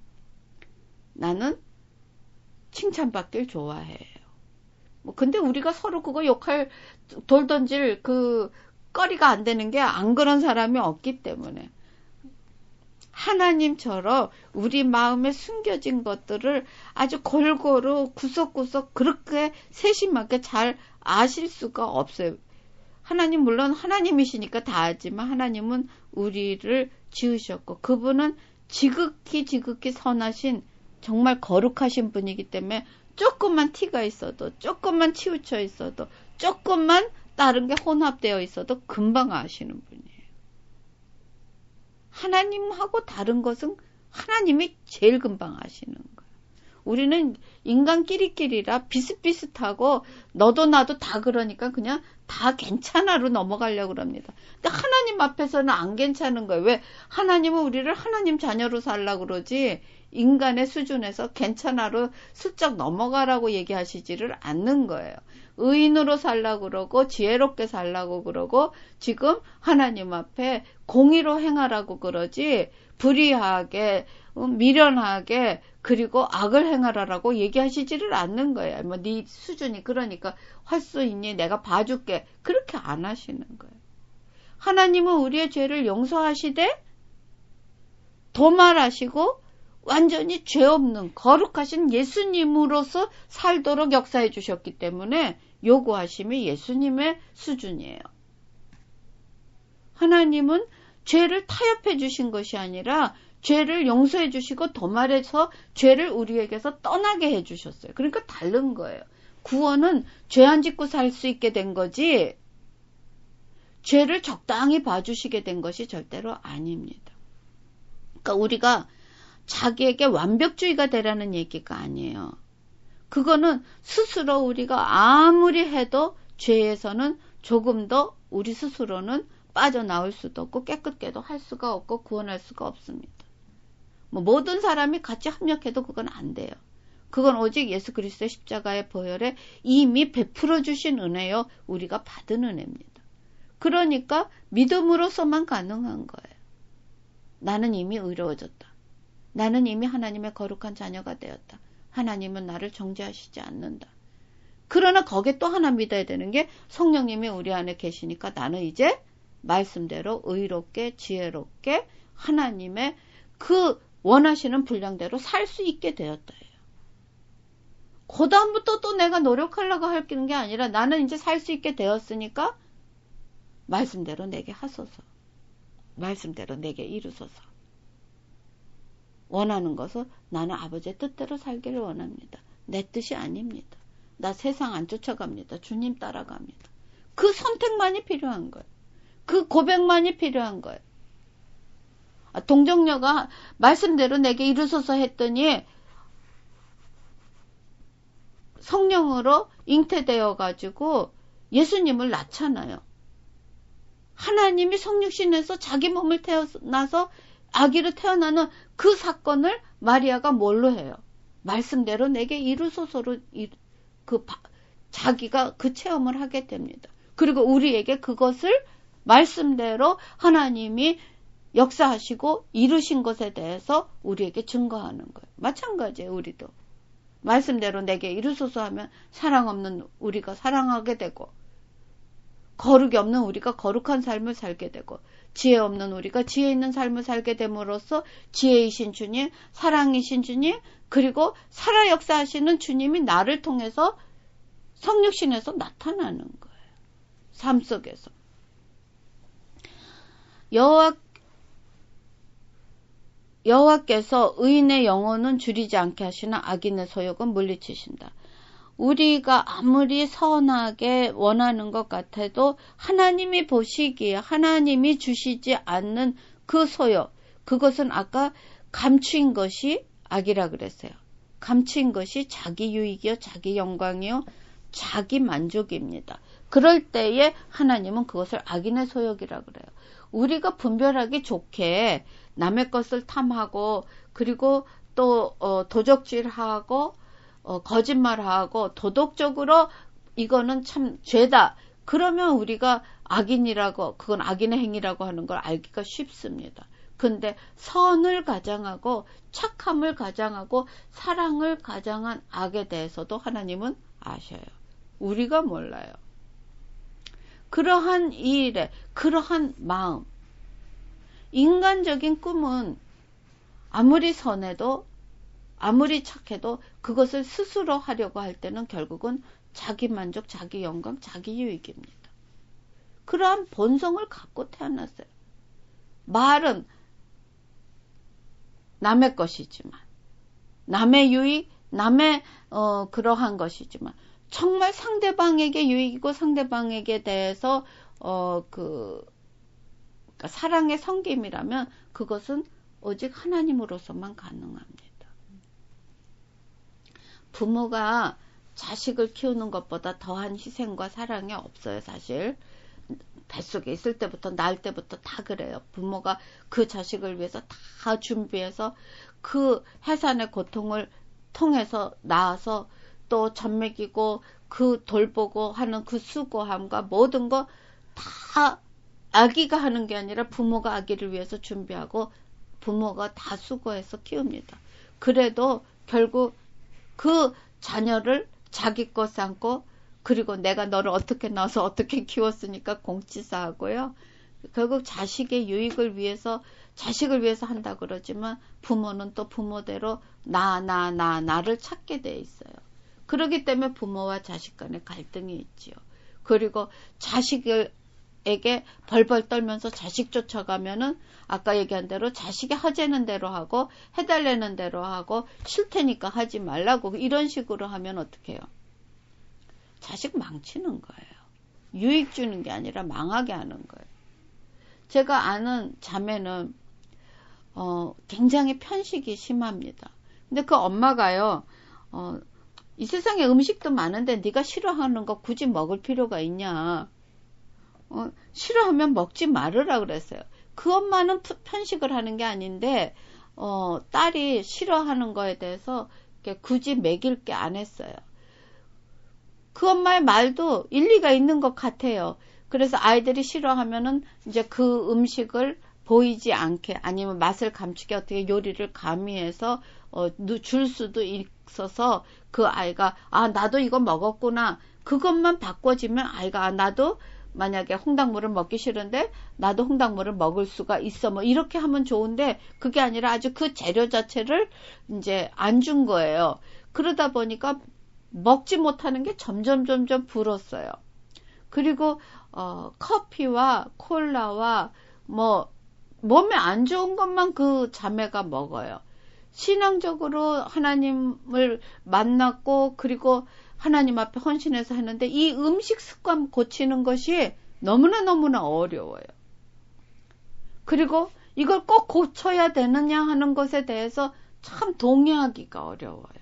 나는 칭찬받길 좋아해요. 근데 우리가 서로 그거 돌 던질 거리가 안 되는 게 안 그런 사람이 없기 때문에. 하나님처럼 우리 마음에 숨겨진 것들을 아주 골고루 구석구석 그렇게 세심하게 잘 아실 수가 없어요. 하나님 물론 하나님이시니까 다 알지만 하나님은 우리를 지으셨고 그분은 지극히 선하신 정말 거룩하신 분이기 때문에 조금만 티가 있어도 조금만 치우쳐 있어도 조금만 다른 게 혼합되어 있어도 금방 아시는 분이에요. 하나님하고 다른 것은 하나님이 제일 금방 아시는 거예요. 우리는 인간끼리끼리라 비슷비슷하고 너도 나도 다 그러니까 그냥 다 괜찮아로 넘어가려고 합니다. 근데 하나님 앞에서는 안 괜찮은 거예요. 왜? 하나님은 우리를 하나님 자녀로 살라고 그러지 인간의 수준에서 괜찮아로 슬쩍 넘어가라고 얘기하시지를 않는 거예요. 의인으로 살라고 그러고 지혜롭게 살라고 그러고 지금 하나님 앞에 공의로 행하라고 그러지 불의하게 미련하게 그리고 악을 행하라라고 얘기하시지를 않는 거예요. 네 수준이 그러니까 할 수 있니? 내가 봐줄게. 그렇게 안 하시는 거예요. 하나님은 우리의 죄를 용서하시되 도말하시고 완전히 죄 없는 거룩하신 예수님으로서 살도록 역사해 주셨기 때문에 요구하심이 예수님의 수준이에요. 하나님은 죄를 타협해 주신 것이 아니라 죄를 용서해 주시고 도말해서 죄를 우리에게서 떠나게 해 주셨어요. 그러니까 다른 거예요. 구원은 죄 안 짓고 살 수 있게 된 거지 죄를 적당히 봐주시게 된 것이 절대로 아닙니다. 그러니까 우리가 자기에게 완벽주의가 되라는 얘기가 아니에요. 그거는 스스로 우리가 아무리 해도 죄에서는 조금 더 우리 스스로는 빠져나올 수도 없고 깨끗게도 할 수가 없고 구원할 수가 없습니다. 모든 사람이 같이 합력해도 그건 안 돼요. 그건 오직 예수 그리스도의 십자가의 보혈에 이미 베풀어 주신 은혜요. 우리가 받은 은혜입니다. 그러니까 믿음으로서만 가능한 거예요. 나는 이미 의로워졌다. 나는 이미 하나님의 거룩한 자녀가 되었다. 하나님은 나를 정죄하시지 않는다. 그러나 거기에 또 하나 믿어야 되는 게 성령님이 우리 안에 계시니까 나는 이제 말씀대로 의롭게 지혜롭게 하나님의 그 원하시는 분량대로 살 수 있게 되었다. 그 다음부터 또 내가 노력하려고 하는 게 아니라 나는 이제 살 수 있게 되었으니까 말씀대로 내게 하소서. 말씀대로 내게 이루소서. 원하는 것은 나는 아버지의 뜻대로 살기를 원합니다. 내 뜻이 아닙니다. 나 세상 안 쫓아갑니다. 주님 따라갑니다. 그 선택만이 필요한 거예요. 그 고백만이 필요한 거예요. 동정녀가 말씀대로 내게 이루소서 했더니 성령으로 잉태되어 가지고 예수님을 낳잖아요. 하나님이 성육신에서 자기 몸을 태어나서 아기로 태어나는 그 사건을 마리아가 뭘로 해요? 말씀대로 내게 이루소서로 자기가 그 체험을 하게 됩니다. 그리고 우리에게 그것을 말씀대로 하나님이 역사하시고 이루신 것에 대해서 우리에게 증거하는 거예요. 마찬가지예요. 우리도 말씀대로 내게 이루소서 하면 사랑 없는 우리가 사랑하게 되고, 거룩이 없는 우리가 거룩한 삶을 살게 되고, 지혜 없는 우리가 지혜 있는 삶을 살게 됨으로써 지혜이신 주님, 사랑이신 주님, 그리고 살아 역사하시는 주님이 나를 통해서 성육신에서 나타나는 거예요. 삶 속에서. 여호와께서 의인의 영혼은 줄이지 않게 하시나 악인의 소욕은 물리치신다. 우리가 아무리 선하게 원하는 것 같아도 하나님이 보시기에 하나님이 주시지 않는 그 소욕, 그것은 아까 감추인 것이 악이라 그랬어요. 감추인 것이 자기 유익이요, 자기 영광이요, 자기 만족입니다. 그럴 때에 하나님은 그것을 악인의 소욕이라 그래요. 우리가 분별하기 좋게 남의 것을 탐하고, 그리고 또 도적질하고 거짓말하고 도덕적으로 이거는 참 죄다. 그러면 우리가 악인이라고, 그건 악인의 행위라고 하는 걸 알기가 쉽습니다. 근데 선을 가장하고 착함을 가장하고 사랑을 가장한 악에 대해서도 하나님은 아셔요. 우리가 몰라요. 그러한 이 일에, 그러한 마음, 인간적인 꿈은 아무리 선해도, 아무리 착해도 그것을 스스로 하려고 할 때는 결국은 자기 만족, 자기 영광, 자기 유익입니다. 그러한 본성을 갖고 태어났어요. 말은 남의 것이지만, 남의 유익, 남의 그러한 것이지만, 정말 상대방에게 유익이고 상대방에게 대해서 그러니까 사랑의 섬김이라면 그것은 오직 하나님으로서만 가능합니다. 부모가 자식을 키우는 것보다 더한 희생과 사랑이 없어요, 사실. 뱃속에 있을 때부터, 날 때부터 다 그래요. 부모가 그 자식을 위해서 다 준비해서 그 해산의 고통을 통해서 낳아서 또 젖 먹이고 그 돌보고 하는 그 수고함과 모든 거 다 아기가 하는 게 아니라 부모가 아기를 위해서 준비하고 부모가 다 수고해서 키웁니다. 그래도 결국 그 자녀를 자기 것 삼고, 그리고 내가 너를 어떻게 낳아서 어떻게 키웠으니까 공치사하고요. 결국 자식의 유익을 위해서, 자식을 위해서 한다 그러지만 부모는 또 부모대로 나를 찾게 돼 있어요. 그렇기 때문에 부모와 자식 간에 갈등이 있지요. 그리고 자식에게 벌벌 떨면서 자식 쫓아가면은 아까 얘기한 대로 자식이 하자는 대로 하고 해달라는 대로 하고 싫다니까 하지 말라고 이런 식으로 하면 어떡해요? 자식 망치는 거예요. 유익 주는 게 아니라 망하게 하는 거예요. 제가 아는 자매는 굉장히 편식이 심합니다. 근데 그 엄마가요, 이 세상에 음식도 많은데 네가 싫어하는 거 굳이 먹을 필요가 있냐? 싫어하면 먹지 말으라 그랬어요. 그 엄마는 편식을 하는 게 아닌데 딸이 싫어하는 거에 대해서 굳이 먹일 게 안 했어요. 그 엄마의 말도 일리가 있는 것 같아요. 그래서 아이들이 싫어하면은 이제 그 음식을 보이지 않게, 아니면 맛을 감추게 어떻게 요리를 가미해서 줄 수도 있어서 그 아이가 나도 이거 먹었구나, 그것만 바꿔지면 아이가 나도 만약에 홍당무를 먹기 싫은데 나도 홍당무를 먹을 수가 있어, 뭐 이렇게 하면 좋은데 그게 아니라 아주 그 재료 자체를 이제 안 준 거예요. 그러다 보니까 먹지 못하는 게 점점 불었어요. 그리고 커피와 콜라와 뭐 몸에 안 좋은 것만 그 자매가 먹어요. 신앙적으로 하나님을 만났고 그리고 하나님 앞에 헌신해서 했는데 이 음식 습관 고치는 것이 너무나 어려워요. 그리고 이걸 꼭 고쳐야 되느냐 하는 것에 대해서 참 동의하기가 어려워요.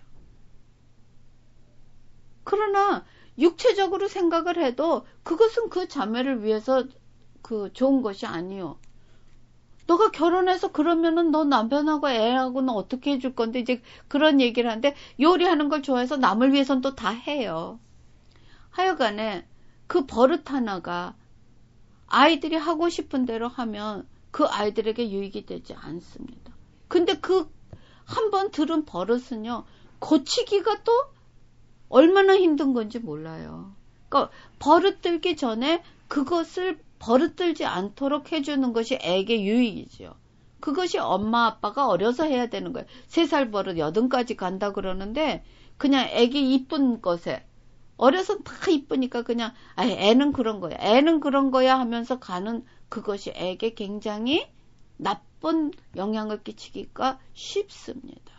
그러나 육체적으로 생각을 해도 그것은 그 자매를 위해서 그 좋은 것이 아니요. 너가 결혼해서 그러면은 너 남편하고 애하고는 어떻게 해줄 건데, 이제 그런 얘기를 하는데, 요리하는 걸 좋아해서 남을 위해서는 또 다 해요. 하여간에 그 버릇 하나가 아이들이 하고 싶은 대로 하면 그 아이들에게 유익이 되지 않습니다. 근데 그 한번 들은 버릇은요, 고치기가 또 얼마나 힘든 건지 몰라요. 그러니까 버릇 들기 전에 그것을 버릇 들지 않도록 해주는 것이 애에게 유익이지요. 그것이 엄마 아빠가 어려서 해야 되는 거예요. 3살 버릇 8까지 간다 그러는데 그냥 애기 이쁜 것에 어려서 다 이쁘니까 그냥 애는 그런 거야. 애는 그런 거야 하면서 가는 그것이 애에게 굉장히 나쁜 영향을 끼치기가 쉽습니다.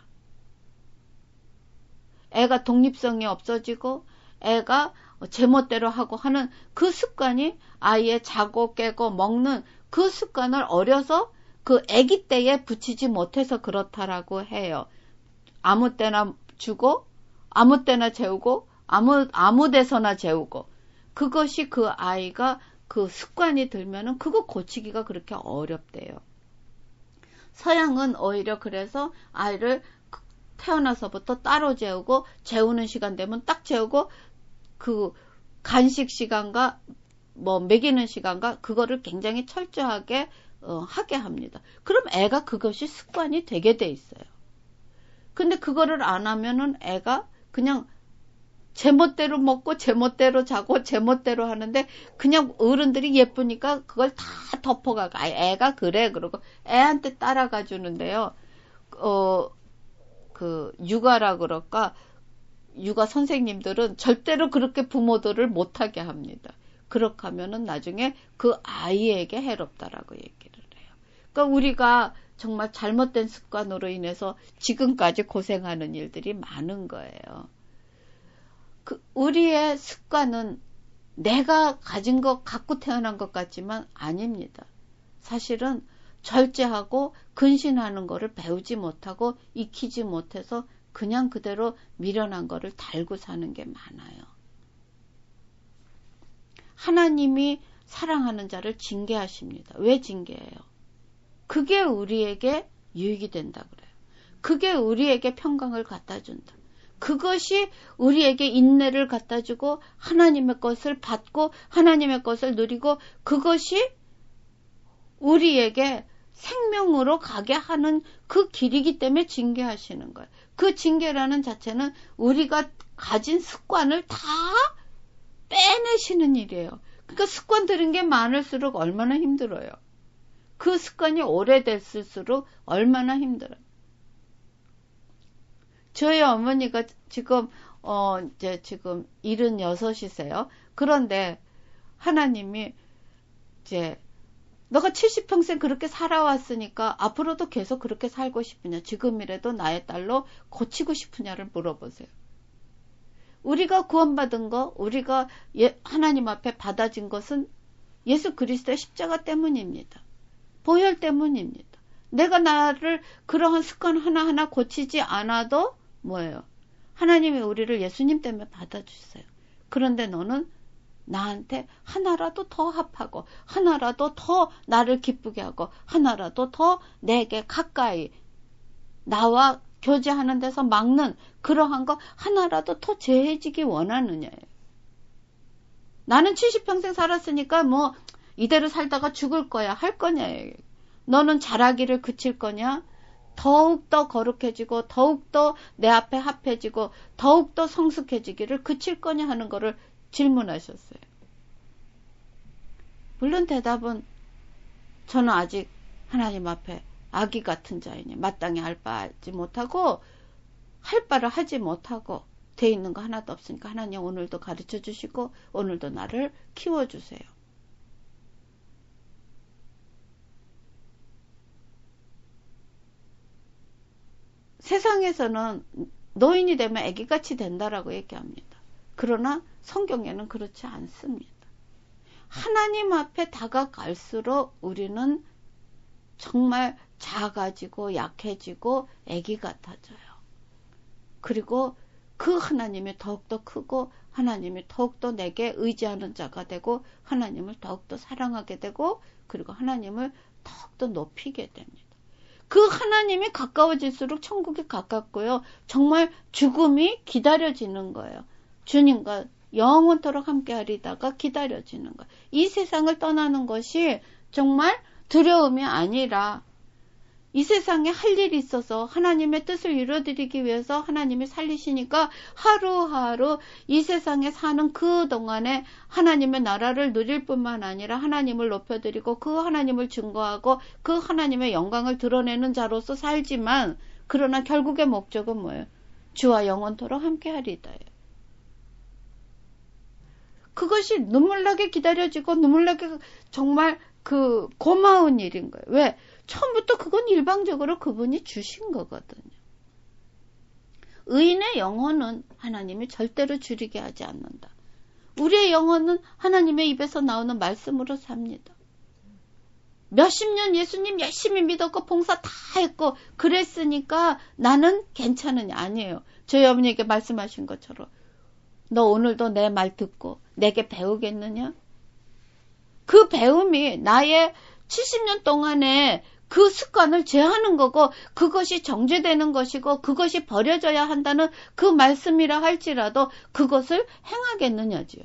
애가 독립성이 없어지고 애가 제멋대로 하고 하는 그 습관이 아이의 자고 깨고 먹는 그 습관을 어려서 그 아기 때에 붙이지 못해서 그렇다라고 해요. 아무 때나 주고 아무 때나 재우고 아무 데서나 재우고 그것이 그 아이가 그 습관이 들면은 그거 고치기가 그렇게 어렵대요. 서양은 오히려 그래서 아이를 태어나서부터 따로 재우고 재우는 시간 되면 딱 재우고 그 간식 시간과 뭐 먹이는 시간과 그거를 굉장히 철저하게 하게 합니다. 그럼 애가 그것이 습관이 되게 돼 있어요. 근데 그거를 안 하면은 애가 그냥 제멋대로 먹고 제멋대로 자고 제멋대로 하는데 그냥 어른들이 예쁘니까 그걸 다 덮어가고 애가 그래 그러고 애한테 따라가 주는데요. 그 육아라 그럴까 육아 선생님들은 절대로 그렇게 부모들을 못하게 합니다. 그렇게 하면은 나중에 그 아이에게 해롭다라고 얘기를 해요. 그러니까 우리가 정말 잘못된 습관으로 인해서 지금까지 고생하는 일들이 많은 거예요. 우리의 습관은 내가 가진 것 갖고 태어난 것 같지만 아닙니다. 사실은 절제하고 근신하는 거를 배우지 못하고 익히지 못해서 그냥 그대로 미련한 거를 달고 사는 게 많아요. 하나님이 사랑하는 자를 징계하십니다. 왜 징계해요? 그게 우리에게 유익이 된다 그래요. 그게 우리에게 평강을 갖다 준다. 그것이 우리에게 인내를 갖다 주고 하나님의 것을 받고 하나님의 것을 누리고 그것이 우리에게 생명으로 가게 하는 그 길이기 때문에 징계하시는 거예요. 그 징계라는 자체는 우리가 가진 습관을 다 빼내시는 일이에요. 그러니까 습관 들인 게 많을수록 얼마나 힘들어요. 그 습관이 오래됐을수록 얼마나 힘들어요. 저희 어머니가 지금 지금 76이세요. 그런데 하나님이 이제 너가 70평생 그렇게 살아왔으니까 앞으로도 계속 그렇게 살고 싶으냐? 지금이라도 나의 딸로 고치고 싶으냐를 물어보세요. 우리가 구원받은 거, 우리가 하나님 앞에 받아진 것은 예수 그리스도의 십자가 때문입니다. 보혈 때문입니다. 내가 나를 그러한 습관 하나하나 고치지 않아도 뭐예요? 하나님이 우리를 예수님 때문에 받아주셨어요. 그런데 너는 나한테 하나라도 더 합하고 하나라도 더 나를 기쁘게 하고 하나라도 더 내게 가까이 나와 교제하는 데서 막는 그러한 거 하나라도 더 제해지기 원하느냐예요. 나는 70평생 살았으니까 뭐 이대로 살다가 죽을 거야 할 거냐예요. 너는 잘하기를 그칠 거냐? 더욱더 거룩해지고 더욱더 내 앞에 합해지고 더욱더 성숙해지기를 그칠 거냐 하는 거를 질문하셨어요. 물론 대답은 저는 아직 하나님 앞에 아기 같은 자이니 마땅히 할 바 알지 못하고 할 바를 하지 못하고 돼 있는 거 하나도 없으니까 하나님 오늘도 가르쳐 주시고 오늘도 나를 키워주세요. 세상에서는 노인이 되면 아기같이 된다라고 얘기합니다. 그러나 성경에는 그렇지 않습니다. 하나님 앞에 다가갈수록 우리는 정말 작아지고 약해지고 아기 같아져요. 그리고 그 하나님이 더욱더 크고 하나님이 더욱더 내게 의지하는 자가 되고 하나님을 더욱더 사랑하게 되고 그리고 하나님을 더욱더 높이게 됩니다. 그 하나님이 가까워질수록 천국이 가깝고요. 정말 죽음이 기다려지는 거예요. 주님과 영원토록 함께하리다가 기다려지는 거예요. 이 세상을 떠나는 것이 정말 두려움이 아니라 이 세상에 할 일이 있어서 하나님의 뜻을 이루어드리기 위해서 하나님이 살리시니까 하루하루 이 세상에 사는 그 동안에 하나님의 나라를 누릴 뿐만 아니라 하나님을 높여드리고 그 하나님을 증거하고 그 하나님의 영광을 드러내는 자로서 살지만, 그러나 결국의 목적은 뭐예요? 주와 영원토록 함께하리다예요. 그것이 눈물나게 기다려지고 눈물나게 정말 그 고마운 일인 거예요. 왜? 처음부터 그건 일방적으로 그분이 주신 거거든요. 의인의 영혼은 하나님이 절대로 줄이게 하지 않는다. 우리의 영혼은 하나님의 입에서 나오는 말씀으로 삽니다. 몇십 년 예수님 열심히 믿었고 봉사 다 했고 그랬으니까 나는 괜찮으냐? 아니에요. 저희 어머니에게 말씀하신 것처럼 너 오늘도 내 말 듣고 내게 배우겠느냐? 그 배움이 나의 70년 동안에 그 습관을 제하는 거고, 그것이 정죄되는 것이고 그것이 버려져야 한다는 그 말씀이라 할지라도 그것을 행하겠느냐지요.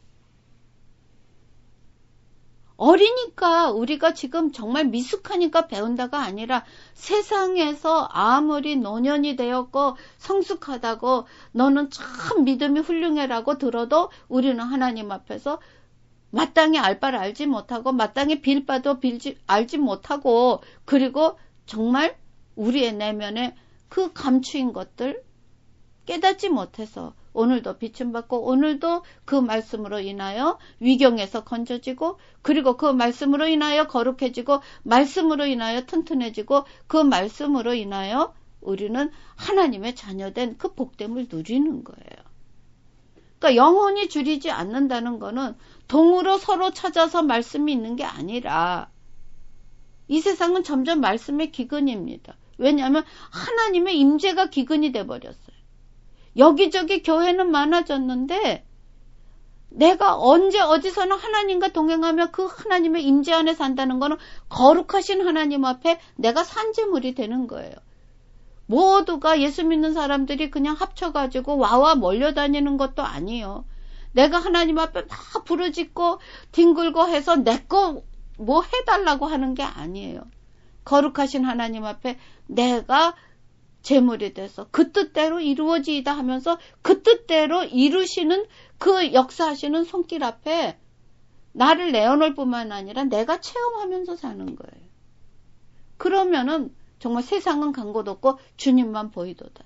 어리니까 우리가 지금 정말 미숙하니까 배운다가 아니라, 세상에서 아무리 노년이 되었고 성숙하다고 너는 참 믿음이 훌륭해라고 들어도 우리는 하나님 앞에서 마땅히 알 바를 알지 못하고 마땅히 빌 바도 알지 못하고, 그리고 정말 우리의 내면에 그 감추인 것들 깨닫지 못해서 오늘도 비춤받고 오늘도 그 말씀으로 인하여 위경에서 건져지고, 그리고 그 말씀으로 인하여 거룩해지고 말씀으로 인하여 튼튼해지고 그 말씀으로 인하여 우리는 하나님의 자녀된 그 복됨을 누리는 거예요. 그러니까 영혼이 줄이지 않는다는 거는 동으로 서로 찾아서 말씀이 있는 게 아니라, 이 세상은 점점 말씀의 기근입니다. 왜냐하면 하나님의 임재가 기근이 돼버렸어요. 여기저기 교회는 많아졌는데 내가 언제 어디서나 하나님과 동행하며 그 하나님의 임재 안에 산다는 거는 거룩하신 하나님 앞에 내가 산재물이 되는 거예요. 모두가 예수 믿는 사람들이 그냥 합쳐가지고 와와 몰려다니는 것도 아니에요. 내가 하나님 앞에 막 부르짖고 뒹굴고 해서 내 거 뭐 해달라고 하는 게 아니에요. 거룩하신 하나님 앞에 내가 제물이 돼서 그 뜻대로 이루어지이다 하면서 그 뜻대로 이루시는 그 역사하시는 손길 앞에 나를 내어놓을 뿐만 아니라 내가 체험하면서 사는 거예요. 그러면은 정말 세상은 간 곳 없고 주님만 보이도다.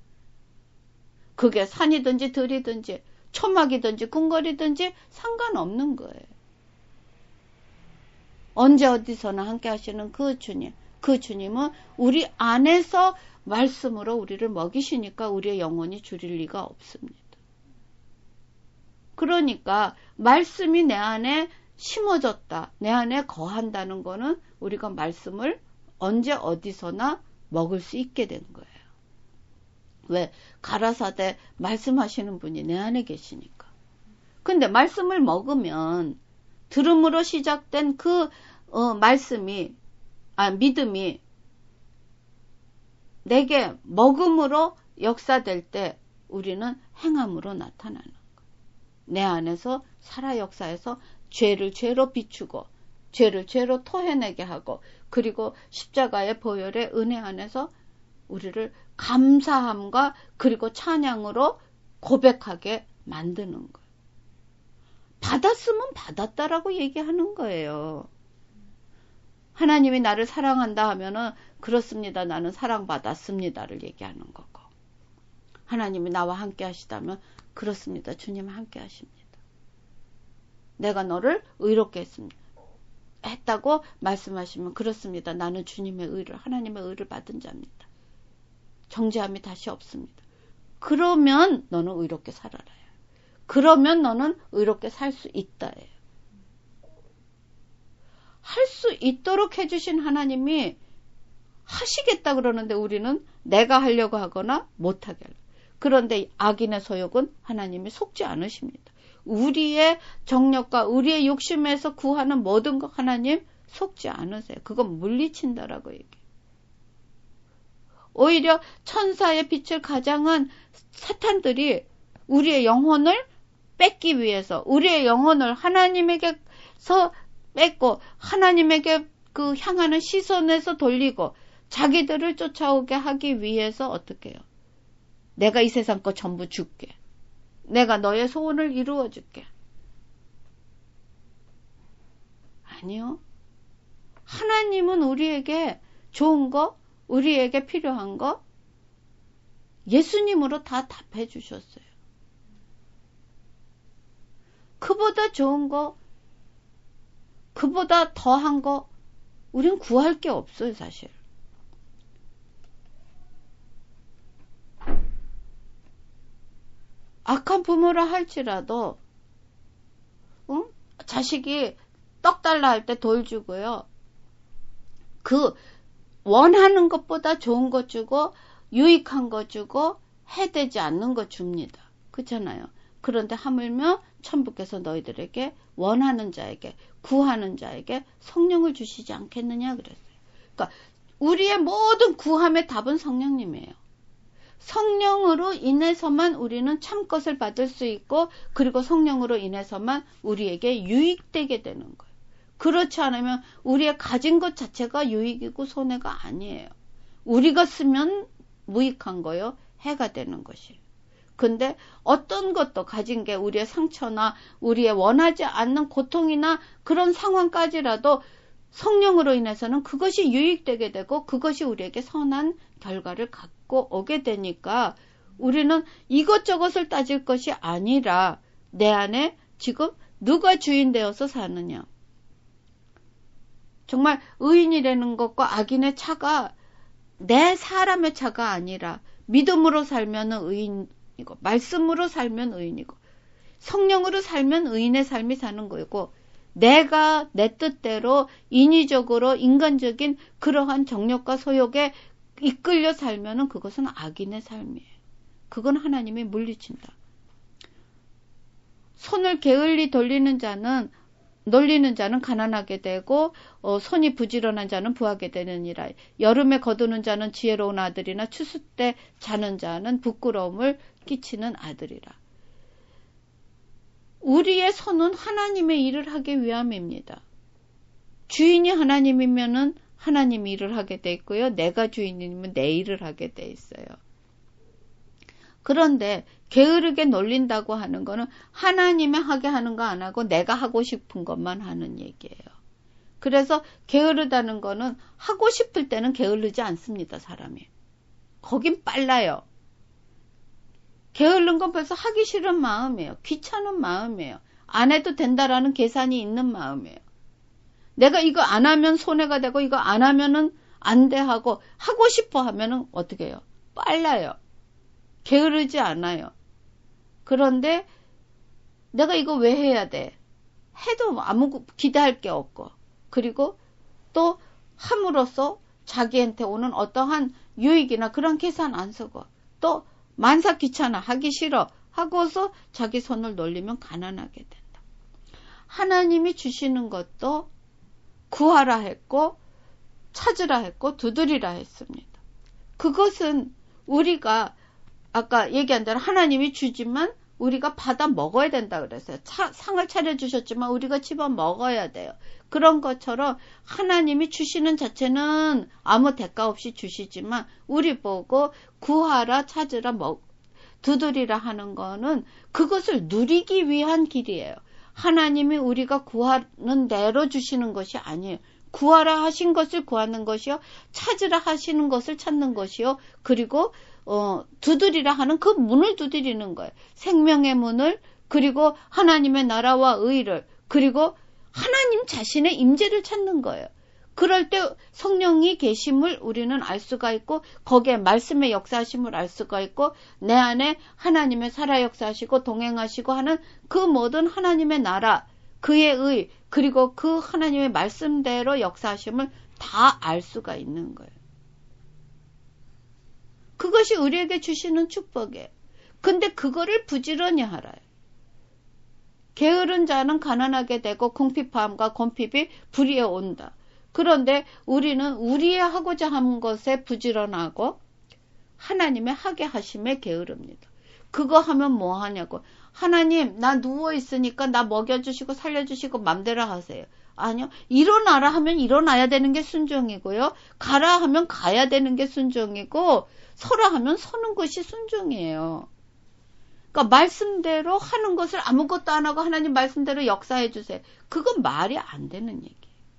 그게 산이든지 들이든지 초막이든지 궁궐이든지 상관없는 거예요. 언제 어디서나 함께 하시는 그 주님, 그 주님은 우리 안에서 말씀으로 우리를 먹이시니까 우리의 영혼이 줄일 리가 없습니다. 그러니까 말씀이 내 안에 심어졌다, 내 안에 거한다는 거는 우리가 말씀을 언제 어디서나 먹을 수 있게 된 거예요. 왜? 가라사대 말씀하시는 분이 내 안에 계시니까. 근데 말씀을 먹으면 들음으로 시작된 그 믿음이 내게 먹음으로 역사될 때 우리는 행함으로 나타나는 거예요. 내 안에서 살아 역사해서 죄를 죄로 비추고 죄를 죄로 토해내게 하고, 그리고 십자가의 보혈의 은혜 안에서 우리를 감사함과 그리고 찬양으로 고백하게 만드는 거예요. 받았으면 받았다라고 얘기하는 거예요. 하나님이 나를 사랑한다 하면은 그렇습니다, 나는 사랑받았습니다를 얘기하는 거고, 하나님이 나와 함께 하시다면 그렇습니다, 주님 함께 하십니다. 내가 너를 의롭게 했다고 말씀하시면 그렇습니다, 나는 주님의 의를, 하나님의 의를 받은 자입니다. 정죄함이 다시 없습니다. 그러면 너는 의롭게 살아라. 그러면 너는 의롭게 살 수 있다. 할 수 있도록 해주신 하나님이 하시겠다 그러는데 우리는 내가 하려고 하거나 못하게 하려고. 그런데 악인의 소욕은 하나님이 속지 않으십니다. 우리의 정력과 우리의 욕심에서 구하는 모든 것 하나님 속지 않으세요. 그건 물리친다라고 얘기해요. 오히려 천사의 빛을 가장한 사탄들이 우리의 영혼을 뺏기 위해서, 우리의 영혼을 하나님에게서 뺏고 하나님에게 그 향하는 시선에서 돌리고 자기들을 쫓아오게 하기 위해서 어떻게 해요? 내가 이 세상 거 전부 줄게. 내가 너의 소원을 이루어 줄게. 아니요. 하나님은 우리에게 좋은 거, 우리에게 필요한 거 예수님으로 다 답해 주셨어요. 그보다 좋은 거, 그보다 더한 거 우린 구할 게 없어요, 사실. 악한 부모라 할지라도 응? 자식이 떡 달라 할 때 돌 주고요. 그 원하는 것보다 좋은 거 주고 유익한 거 주고 해되지 않는 거 줍니다. 그렇잖아요. 그런데 하물며 천부께서 너희들에게 원하는 자에게 구하는 자에게 성령을 주시지 않겠느냐 그랬어요. 그러니까 우리의 모든 구함의 답은 성령님이에요. 성령으로 인해서만 우리는 참 것을 받을 수 있고 그리고 성령으로 인해서만 우리에게 유익되게 되는 거예요. 그렇지 않으면 우리의 가진 것 자체가 유익이고 손해가 아니에요. 우리가 쓰면 무익한 거요. 해가 되는 것이에요. 근데 어떤 것도 가진 게 우리의 상처나 우리의 원하지 않는 고통이나 그런 상황까지라도 성령으로 인해서는 그것이 유익되게 되고 그것이 우리에게 선한 결과를 갖고 오게 되니까 우리는 이것저것을 따질 것이 아니라 내 안에 지금 누가 주인 되어서 사느냐. 정말 의인이라는 것과 악인의 차가 내 사람의 차가 아니라 믿음으로 살면 의인이고 말씀으로 살면 의인이고 성령으로 살면 의인의 삶이 사는 거고 내가 내 뜻대로 인위적으로 인간적인 그러한 정욕과 소욕에 이끌려 살면은 그것은 악인의 삶이에요. 그건 하나님이 물리친다. 손을 게을리 놀리는 자는 가난하게 되고 손이 부지런한 자는 부하게 되느니라. 여름에 거두는 자는 지혜로운 아들이나 추수 때 자는 자는 부끄러움을 끼치는 아들이라. 우리의 손은 하나님의 일을 하기 위함입니다. 주인이 하나님이면은 하나님이 일을 하게 돼 있고요. 내가 주인이면 내 일을 하게 돼 있어요. 그런데 게으르게 놀린다고 하는 거는 하나님이 하게 하는 거 안 하고 내가 하고 싶은 것만 하는 얘기예요. 그래서 게으르다는 거는 하고 싶을 때는 게으르지 않습니다, 사람이. 거긴 빨라요. 게으른 건 벌써 하기 싫은 마음이에요. 귀찮은 마음이에요. 안 해도 된다라는 계산이 있는 마음이에요. 내가 이거 안 하면 손해가 되고 이거 안 하면은 안 돼 하고 하고 싶어 하면은 어떻게 해요? 빨라요. 게으르지 않아요. 그런데 내가 이거 왜 해야 돼? 해도 아무 기대할 게 없고 그리고 또 함으로써 자기한테 오는 어떠한 유익이나 그런 계산 안 쓰고 또 만사 귀찮아 하기 싫어 하고서 자기 손을 놀리면 가난하게 된다. 하나님이 주시는 것도 구하라 했고 찾으라 했고 두드리라 했습니다. 그것은 우리가 아까 얘기한 대로 하나님이 주지만 우리가 받아 먹어야 된다 그랬어요. 상을 차려주셨지만 우리가 집어 먹어야 돼요. 그런 것처럼 하나님이 주시는 자체는 아무 대가 없이 주시지만 우리 보고 구하라 찾으라 두드리라 하는 거는 그것을 누리기 위한 길이에요. 하나님이 우리가 구하는 대로 주시는 것이 아니에요. 구하라 하신 것을 구하는 것이요. 찾으라 하시는 것을 찾는 것이요. 그리고 두드리라 하는 그 문을 두드리는 거예요. 생명의 문을 그리고 하나님의 나라와 의를 그리고 하나님 자신의 임재를 찾는 거예요. 그럴 때 성령이 계심을 우리는 알 수가 있고 거기에 말씀의 역사하심을 알 수가 있고 내 안에 하나님의 살아 역사하시고 동행하시고 하는 그 모든 하나님의 나라 그의 의 그리고 그 하나님의 말씀대로 역사하심을 다 알 수가 있는 거예요. 그것이 우리에게 주시는 축복이에요. 근데 그거를 부지런히 하라요. 게으른 자는 가난하게 되고 궁핍함과 곤핍이 불의에 온다. 그런데 우리는 우리의 하고자 하는 것에 부지런하고 하나님의 하게 하심에 게으릅니다. 그거 하면 뭐 하냐고. 하나님 나 누워있으니까 나 먹여주시고 살려주시고 맘대로 하세요. 아니요. 일어나라 하면 일어나야 되는 게 순종이고요. 가라 하면 가야 되는 게 순종이고, 서라 하면 서는 것이 순종이에요. 그러니까 말씀대로 하는 것을 아무것도 안 하고 하나님 말씀대로 역사해 주세요. 그건 말이 안 되는 얘기예요.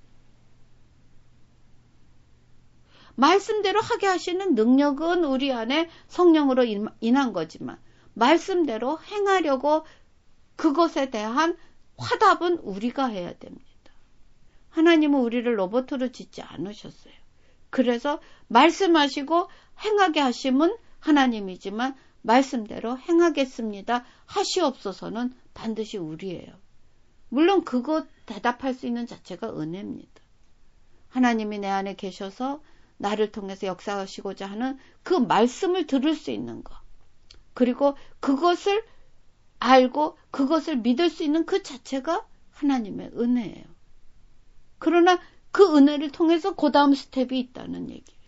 말씀대로 하게 하시는 능력은 우리 안에 성령으로 인한 거지만 말씀대로 행하려고 그것에 대한 화답은 우리가 해야 됩니다. 하나님은 우리를 로봇으로 짓지 않으셨어요. 그래서 말씀하시고 행하게 하심은 하나님이지만 말씀대로 행하겠습니다. 하시옵소서는 반드시 우리예요. 물론 그것 대답할 수 있는 자체가 은혜입니다. 하나님이 내 안에 계셔서 나를 통해서 역사하시고자 하는 그 말씀을 들을 수 있는 것. 그리고 그것을 알고 그것을 믿을 수 있는 그 자체가 하나님의 은혜예요. 그러나 그 은혜를 통해서 그 다음 스텝이 있다는 얘기예요.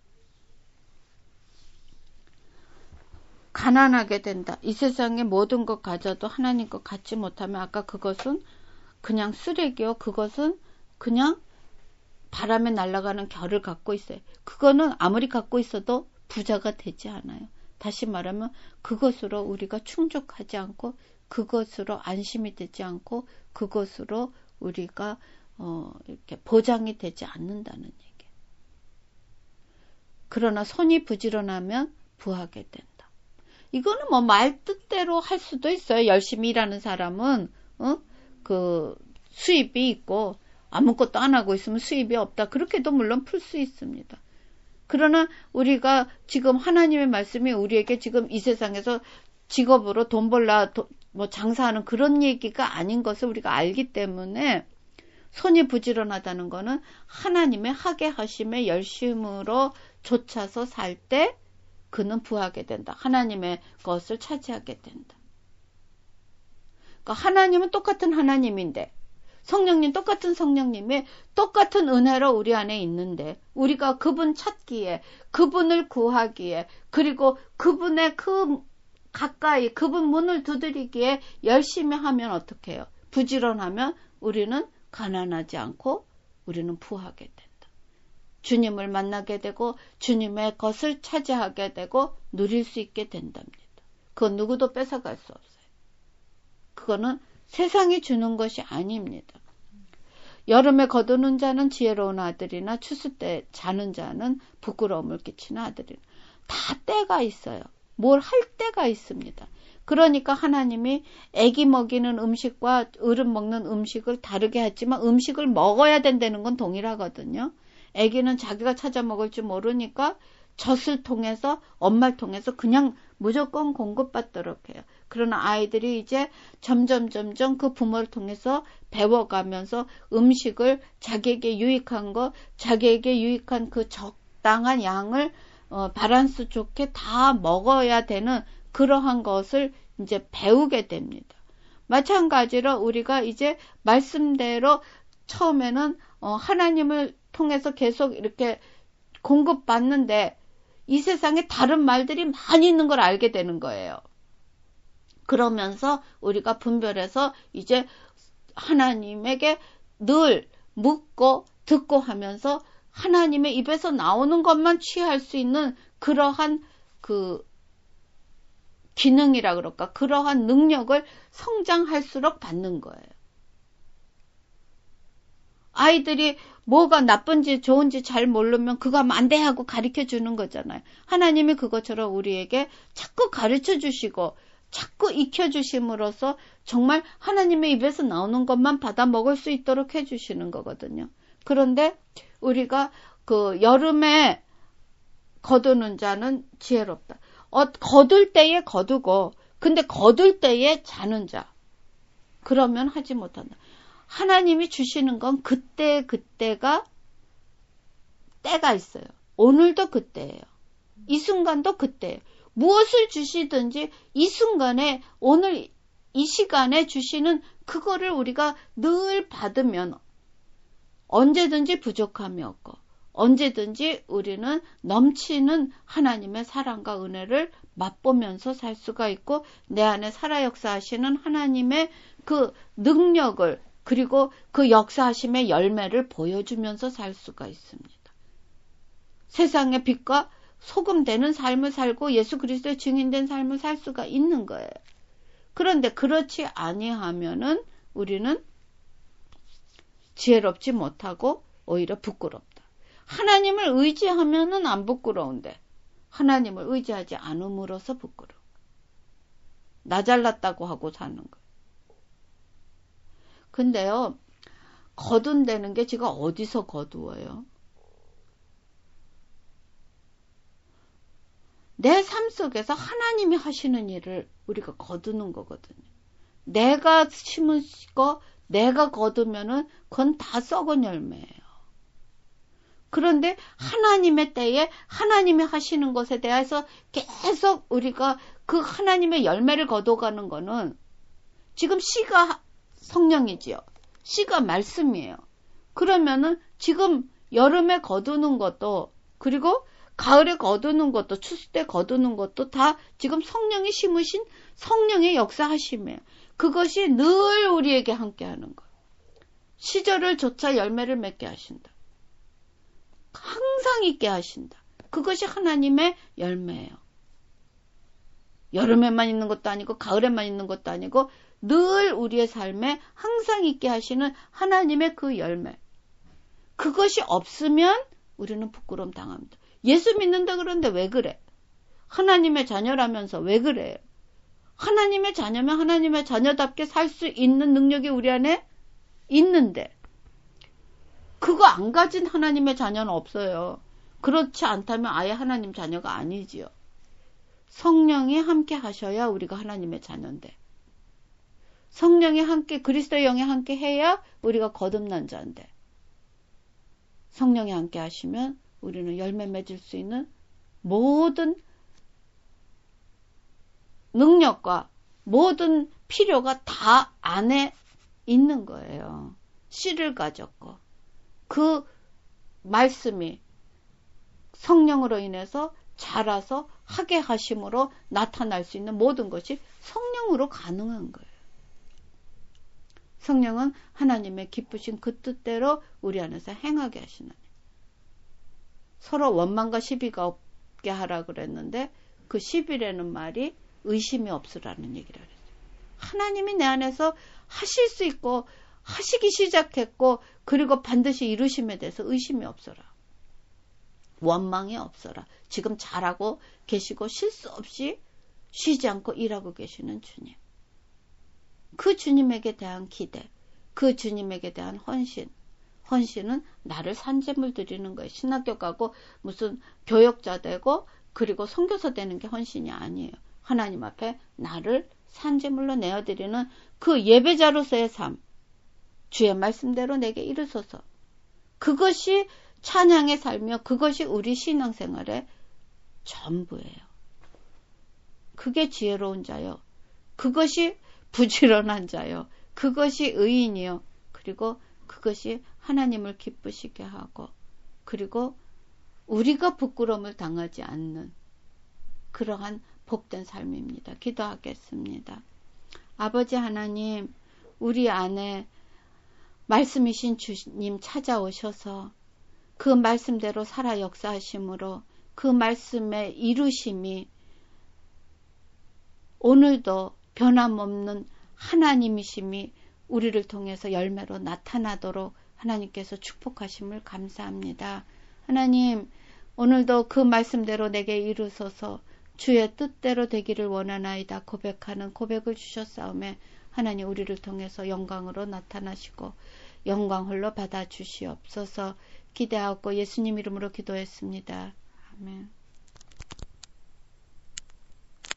가난하게 된다. 이 세상의 모든 것 가져도 하나님 것 갖지 못하면 아까 그것은 그냥 쓰레기요. 그것은 그냥 바람에 날아가는 결을 갖고 있어요. 그거는 아무리 갖고 있어도 부자가 되지 않아요. 다시 말하면 그것으로 우리가 충족하지 않고 그것으로 안심이 되지 않고 그것으로 우리가 이렇게 보장이 되지 않는다는 얘기예요. 그러나 손이 부지런하면 부하게 된다. 이거는 뭐 말 뜻대로 할 수도 있어요. 열심히 일하는 사람은 그 수입이 있고 아무것도 안 하고 있으면 수입이 없다. 그렇게도 물론 풀 수 있습니다. 그러나 우리가 지금 하나님의 말씀이 우리에게 지금 이 세상에서 직업으로 돈 벌라 뭐 장사하는 그런 얘기가 아닌 것을 우리가 알기 때문에 손이 부지런하다는 거는 하나님의 하게 하심의 열심으로 좇아서 살 때 그는 부하게 된다. 하나님의 것을 차지하게 된다. 그러니까 하나님은 똑같은 하나님인데 성령님 똑같은 성령님의 똑같은 은혜로 우리 안에 있는데 우리가 그분 찾기에 그분을 구하기에 그리고 그분의 그 가까이 그분 문을 두드리기에 열심히 하면 어떻게 해요? 부지런하면 우리는 가난하지 않고 우리는 부하게 된다. 주님을 만나게 되고 주님의 것을 차지하게 되고 누릴 수 있게 된답니다. 그건 누구도 뺏어갈 수 없어요. 그거는 세상이 주는 것이 아닙니다. 여름에 거두는 자는 지혜로운 아들이나 추수 때 자는 자는 부끄러움을 끼치는 아들이나 다 때가 있어요. 뭘 할 때가 있습니다. 그러니까 하나님이 애기 먹이는 음식과 어른 먹는 음식을 다르게 했지만 음식을 먹어야 된다는 건 동일하거든요. 애기는 자기가 찾아 먹을 줄 모르니까 젖을 통해서 엄마를 통해서 그냥 무조건 공급받도록 해요. 그러나 아이들이 이제 점점 그 부모를 통해서 배워가면서 음식을 자기에게 유익한 거, 자기에게 유익한 그 적당한 양을 밸런스 좋게 다 먹어야 되는 그러한 것을 이제 배우게 됩니다. 마찬가지로 우리가 이제 말씀대로 처음에는 하나님을 통해서 계속 이렇게 공급받는데 이 세상에 다른 말들이 많이 있는 걸 알게 되는 거예요. 그러면서 우리가 분별해서 이제 하나님에게 늘 묻고 듣고 하면서 하나님의 입에서 나오는 것만 취할 수 있는 그러한 그 기능이라 그럴까? 그러한 능력을 성장할수록 받는 거예요. 아이들이 뭐가 나쁜지 좋은지 잘 모르면 그거 하면 안 돼 하고 가르쳐 주는 거잖아요. 하나님이 그것처럼 우리에게 자꾸 가르쳐 주시고 자꾸 익혀 주심으로써 정말 하나님의 입에서 나오는 것만 받아 먹을 수 있도록 해 주시는 거거든요. 그런데 우리가 그 여름에 거두는 자는 지혜롭다. 거둘 때에 거두고 근데 거둘 때에 자는 자. 그러면 하지 못한다. 하나님이 주시는 건 그때가 때가 있어요. 오늘도 그때예요. 이 순간도 그때예요. 무엇을 주시든지 이 순간에 오늘 이 시간에 주시는 그거를 우리가 늘 받으면 언제든지 부족함이 없고 언제든지 우리는 넘치는 하나님의 사랑과 은혜를 맛보면서 살 수가 있고 내 안에 살아 역사하시는 하나님의 그 능력을 그리고 그 역사하심의 열매를 보여주면서 살 수가 있습니다. 세상의 빛과 소금 되는 삶을 살고 예수 그리스도의 증인된 삶을 살 수가 있는 거예요. 그런데 그렇지 아니하면은 우리는 지혜롭지 못하고 오히려 부끄럽다. 하나님을 의지하면은 안 부끄러운데 하나님을 의지하지 않음으로써 부끄러워. 나 잘났다고 하고 사는 거예요. 근데요, 거둔다는 게 제가 어디서 거두어요? 내 삶 속에서 하나님이 하시는 일을 우리가 거두는 거거든요. 내가 심으시고 내가 거두면은 그건 다 썩은 열매예요. 그런데 하나님의 때에 하나님이 하시는 것에 대해서 계속 우리가 그 하나님의 열매를 거둬가는 거는 지금 씨가 성령이지요. 씨가 말씀이에요. 그러면은 지금 여름에 거두는 것도 그리고 가을에 거두는 것도 추수 때 거두는 것도 다 지금 성령이 심으신 성령의 역사하심이에요. 그것이 늘 우리에게 함께하는 거예요. 시절을 조차 열매를 맺게 하신다. 항상 있게 하신다. 그것이 하나님의 열매예요. 여름에만 있는 것도 아니고 가을에만 있는 것도 아니고 늘 우리의 삶에 항상 있게 하시는 하나님의 그 열매. 그것이 없으면 우리는 부끄러움 당합니다. 예수 믿는다 그러는데 왜 그래? 하나님의 자녀라면서 왜 그래요? 하나님의 자녀면 하나님의 자녀답게 살 수 있는 능력이 우리 안에 있는데 그거 안 가진 하나님의 자녀는 없어요. 그렇지 않다면 아예 하나님 자녀가 아니지요. 성령이 함께 하셔야 우리가 하나님의 자녀인데 성령이 함께 그리스도의 영이 함께 해야 우리가 거듭난 자인데 성령이 함께 하시면 우리는 열매 맺을 수 있는 모든 능력과 모든 필요가 다 안에 있는 거예요. 씨를 가졌고 그 말씀이 성령으로 인해서 자라서 하게 하심으로 나타날 수 있는 모든 것이 성령으로 가능한 거예요. 성령은 하나님의 기쁘신 그 뜻대로 우리 안에서 행하게 하시는 서로 원망과 시비가 없게 하라 그랬는데 그 시비라는 말이 의심이 없으라는 얘기를 했어요. 하나님이 내 안에서 하실 수 있고 하시기 시작했고 그리고 반드시 이루심에 대해서 의심이 없어라. 원망이 없어라. 지금 잘하고 계시고 실수 없이 쉬지 않고 일하고 계시는 주님. 그 주님에게 대한 기대, 그 주님에게 대한 헌신. 헌신은 나를 산재물 드리는 거예요. 신학교 가고 무슨 교역자 되고 그리고 선교사 되는 게 헌신이 아니에요. 하나님 앞에 나를 산재물로 내어드리는 그 예배자로서의 삶. 주의 말씀대로 내게 이르소서. 그것이 찬양의 삶이요. 그것이 우리 신앙생활의 전부예요. 그게 지혜로운 자요. 그것이 부지런한 자요. 그것이 의인이요. 그리고 그것이 하나님을 기쁘시게 하고 그리고 우리가 부끄러움을 당하지 않는 그러한 복된 삶입니다. 기도하겠습니다. 아버지 하나님, 우리 안에 말씀이신 주님 찾아오셔서 그 말씀대로 살아 역사하심으로 그 말씀의 이루심이 오늘도 변함없는 하나님이심이 우리를 통해서 열매로 나타나도록 하나님께서 축복하심을 감사합니다. 하나님, 오늘도 그 말씀대로 내게 이루소서 주의 뜻대로 되기를 원하나이다 고백하는 고백을 주셨사오매 하나님 우리를 통해서 영광으로 나타나시고 영광 홀로 받아주시옵소서. 기대하고 예수님 이름으로 기도했습니다. 아멘.